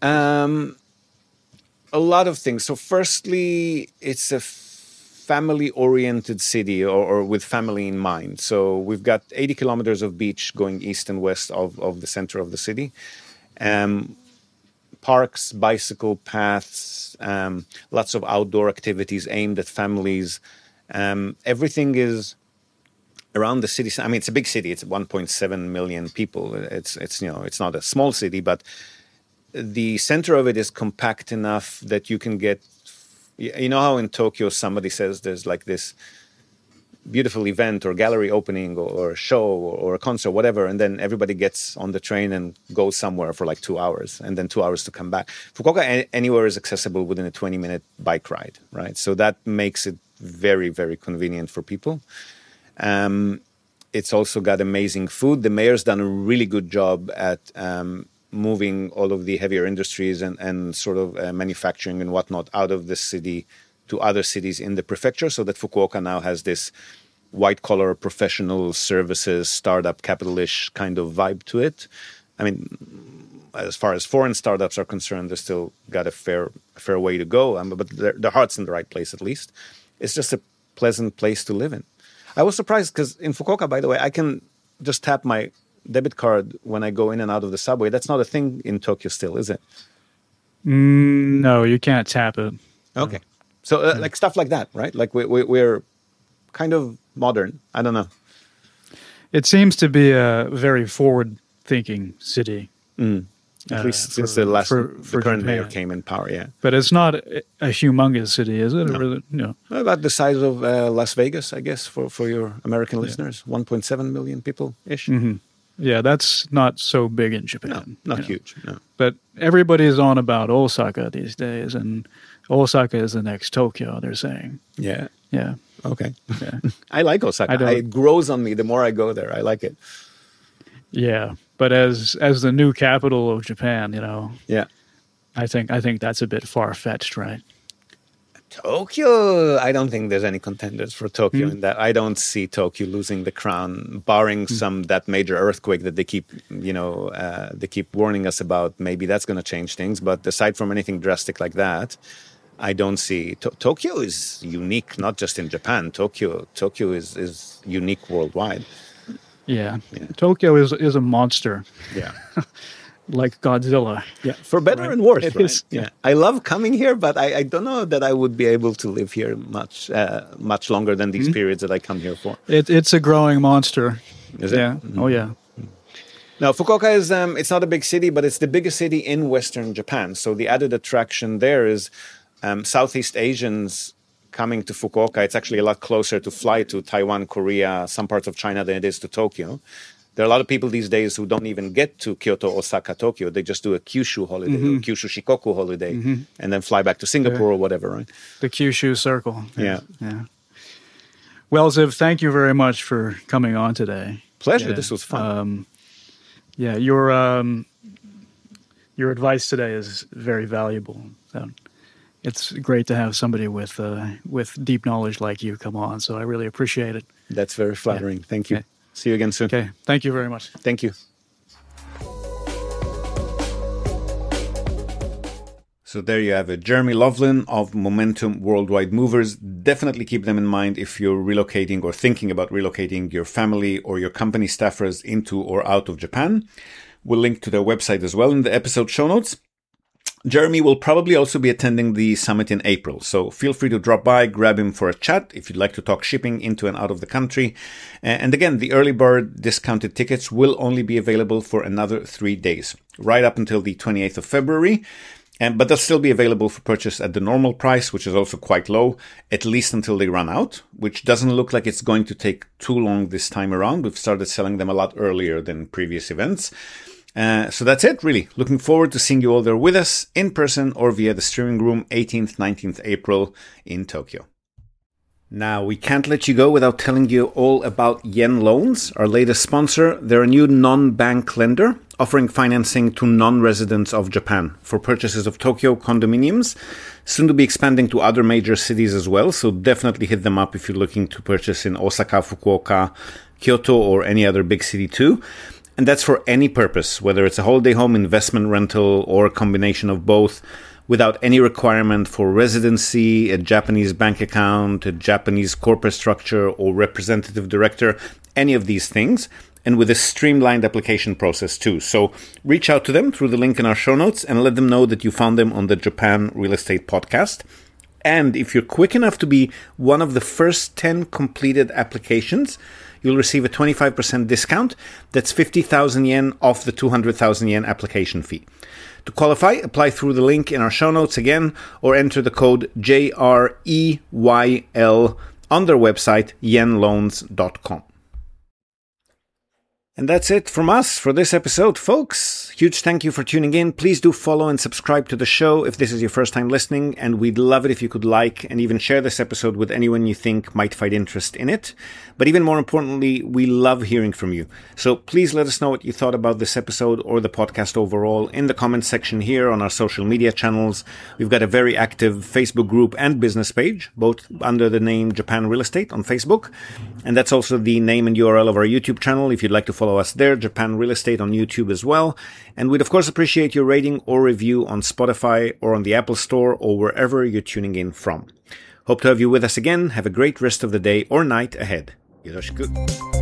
A lot of things. So firstly, it's a family-oriented city or with family in mind. So we've got 80 kilometers of beach going east and west of the center of the city. Parks, bicycle paths, lots of outdoor activities aimed at families. Everything is around the city. I mean, it's a big city. It's 1.7 million people. It's not a small city, but the center of it is compact enough that you can get, how in Tokyo somebody says there's like this beautiful event or gallery opening or a show or a concert, whatever, and then everybody gets on the train and goes somewhere for like 2 hours and then 2 hours to come back. Fukuoka anywhere is accessible within a 20-minute bike ride, right? So that makes it very, very convenient for people. It's also got amazing food. The mayor's done a really good job at moving all of the heavier industries and sort of manufacturing and whatnot out of the city to other cities in the prefecture, so that Fukuoka now has this white-collar professional services, startup, capital-ish kind of vibe to it. I mean, as far as foreign startups are concerned, they still got a fair way to go, but their heart's in the right place at least. It's just a pleasant place to live in. I was surprised because in Fukuoka, by the way, I can just tap my debit card when I go in and out of the subway. That's not a thing in Tokyo still, is it? No, you can't tap it. Okay. So like stuff like that, right? Like we're kind of modern. I don't know. It seems to be a very forward-thinking city. At least since the current mayor came in power, yeah. But it's not a humongous city, is it? No. No. About the size of Las Vegas, I guess, for your American listeners. 1.7 million people-ish. Mm-hmm. Yeah, that's not so big in Japan. No, not huge, no. But everybody is on about Osaka these days, and Osaka is the next Tokyo, they're saying. Yeah. Yeah. Okay. Yeah. I like Osaka. It grows on me the more I go there. I like it. Yeah. But as the new capital of Japan, Yeah. I think that's a bit far-fetched, right? Tokyo, I don't think there's any contenders for Tokyo in that. I don't see Tokyo losing the crown, barring that major earthquake that they keep warning us about. Maybe that's going to change things. But aside from anything drastic like that, I don't see. Tokyo is unique, not just in Japan. Tokyo is unique worldwide. Yeah. Tokyo is a monster. Yeah. Like Godzilla. Yeah, for better and worse. It right? is. Yeah, I love coming here, but I don't know that I would be able to live here much longer than these periods that I come here for. It's a growing monster. Is it? Yeah. Mm-hmm. Oh yeah. Now, Fukuoka is it's not a big city, but it's the biggest city in Western Japan. So the added attraction there is Southeast Asians coming to Fukuoka. It's actually a lot closer to fly to Taiwan, Korea, some parts of China than it is to Tokyo. There are a lot of people these days who don't even get to Kyoto, Osaka, Tokyo. They just do a Kyushu holiday, or Kyushu Shikoku holiday, and then fly back to Singapore or whatever, right? The Kyushu circle. Yeah. Well, Ziv, thank you very much for coming on today. Pleasure. This was fun. Your advice today is very valuable. So it's great to have somebody with deep knowledge like you come on. So I really appreciate it. That's very flattering. Thank you. Okay. See you again soon. Okay. Thank you very much. Thank you. So there you have it. Jeremy Loughlin of Momentum Worldwide Movers. Definitely keep them in mind if you're relocating or thinking about relocating your family or your company staffers into or out of Japan. We'll link to their website as well in the episode show notes. Jeremy will probably also be attending the summit in April, so feel free to drop by, grab him for a chat if you'd like to talk shipping into and out of the country. And again, the early bird discounted tickets will only be available for another 3 days, right up until the 28th of February. But they'll still be available for purchase at the normal price, which is also quite low, at least until they run out, which doesn't look like it's going to take too long this time around. We've started selling them a lot earlier than previous events. So that's it, really. Looking forward to seeing you all there with us in person or via the streaming room 18th, 19th April in Tokyo. Now, we can't let you go without telling you all about Yen Loans, our latest sponsor. They're a new non-bank lender offering financing to non-residents of Japan for purchases of Tokyo condominiums, soon to be expanding to other major cities as well. So definitely hit them up if you're looking to purchase in Osaka, Fukuoka, Kyoto, or any other big city too. And that's for any purpose, whether it's a holiday home, investment rental, or a combination of both, without any requirement for residency, a Japanese bank account, a Japanese corporate structure, or representative director, any of these things, and with a streamlined application process too. So reach out to them through the link in our show notes and let them know that you found them on the Japan Real Estate Podcast. And if you're quick enough to be one of the first 10 completed applications, you'll receive a 25% discount. That's 50,000 yen off the 200,000 yen application fee. To qualify, apply through the link in our show notes again, or enter the code JREYL on their website, yenloans.com. And that's it from us for this episode, folks. Huge thank you for tuning in. Please do follow and subscribe to the show if this is your first time listening, and we'd love it if you could like and even share this episode with anyone you think might find interest in it. But even more importantly, we love hearing from you. So please let us know what you thought about this episode or the podcast overall in the comments section here on our social media channels. We've got a very active Facebook group and business page, both under the name Japan Real Estate on Facebook. And that's also the name and URL of our YouTube channel if you'd like to follow us there, Japan Real Estate on YouTube as well. And we'd of course appreciate your rating or review on Spotify or on the Apple Store or wherever you're tuning in from. Hope to have you with us again. Have a great rest of the day or night ahead. Yoroshiku.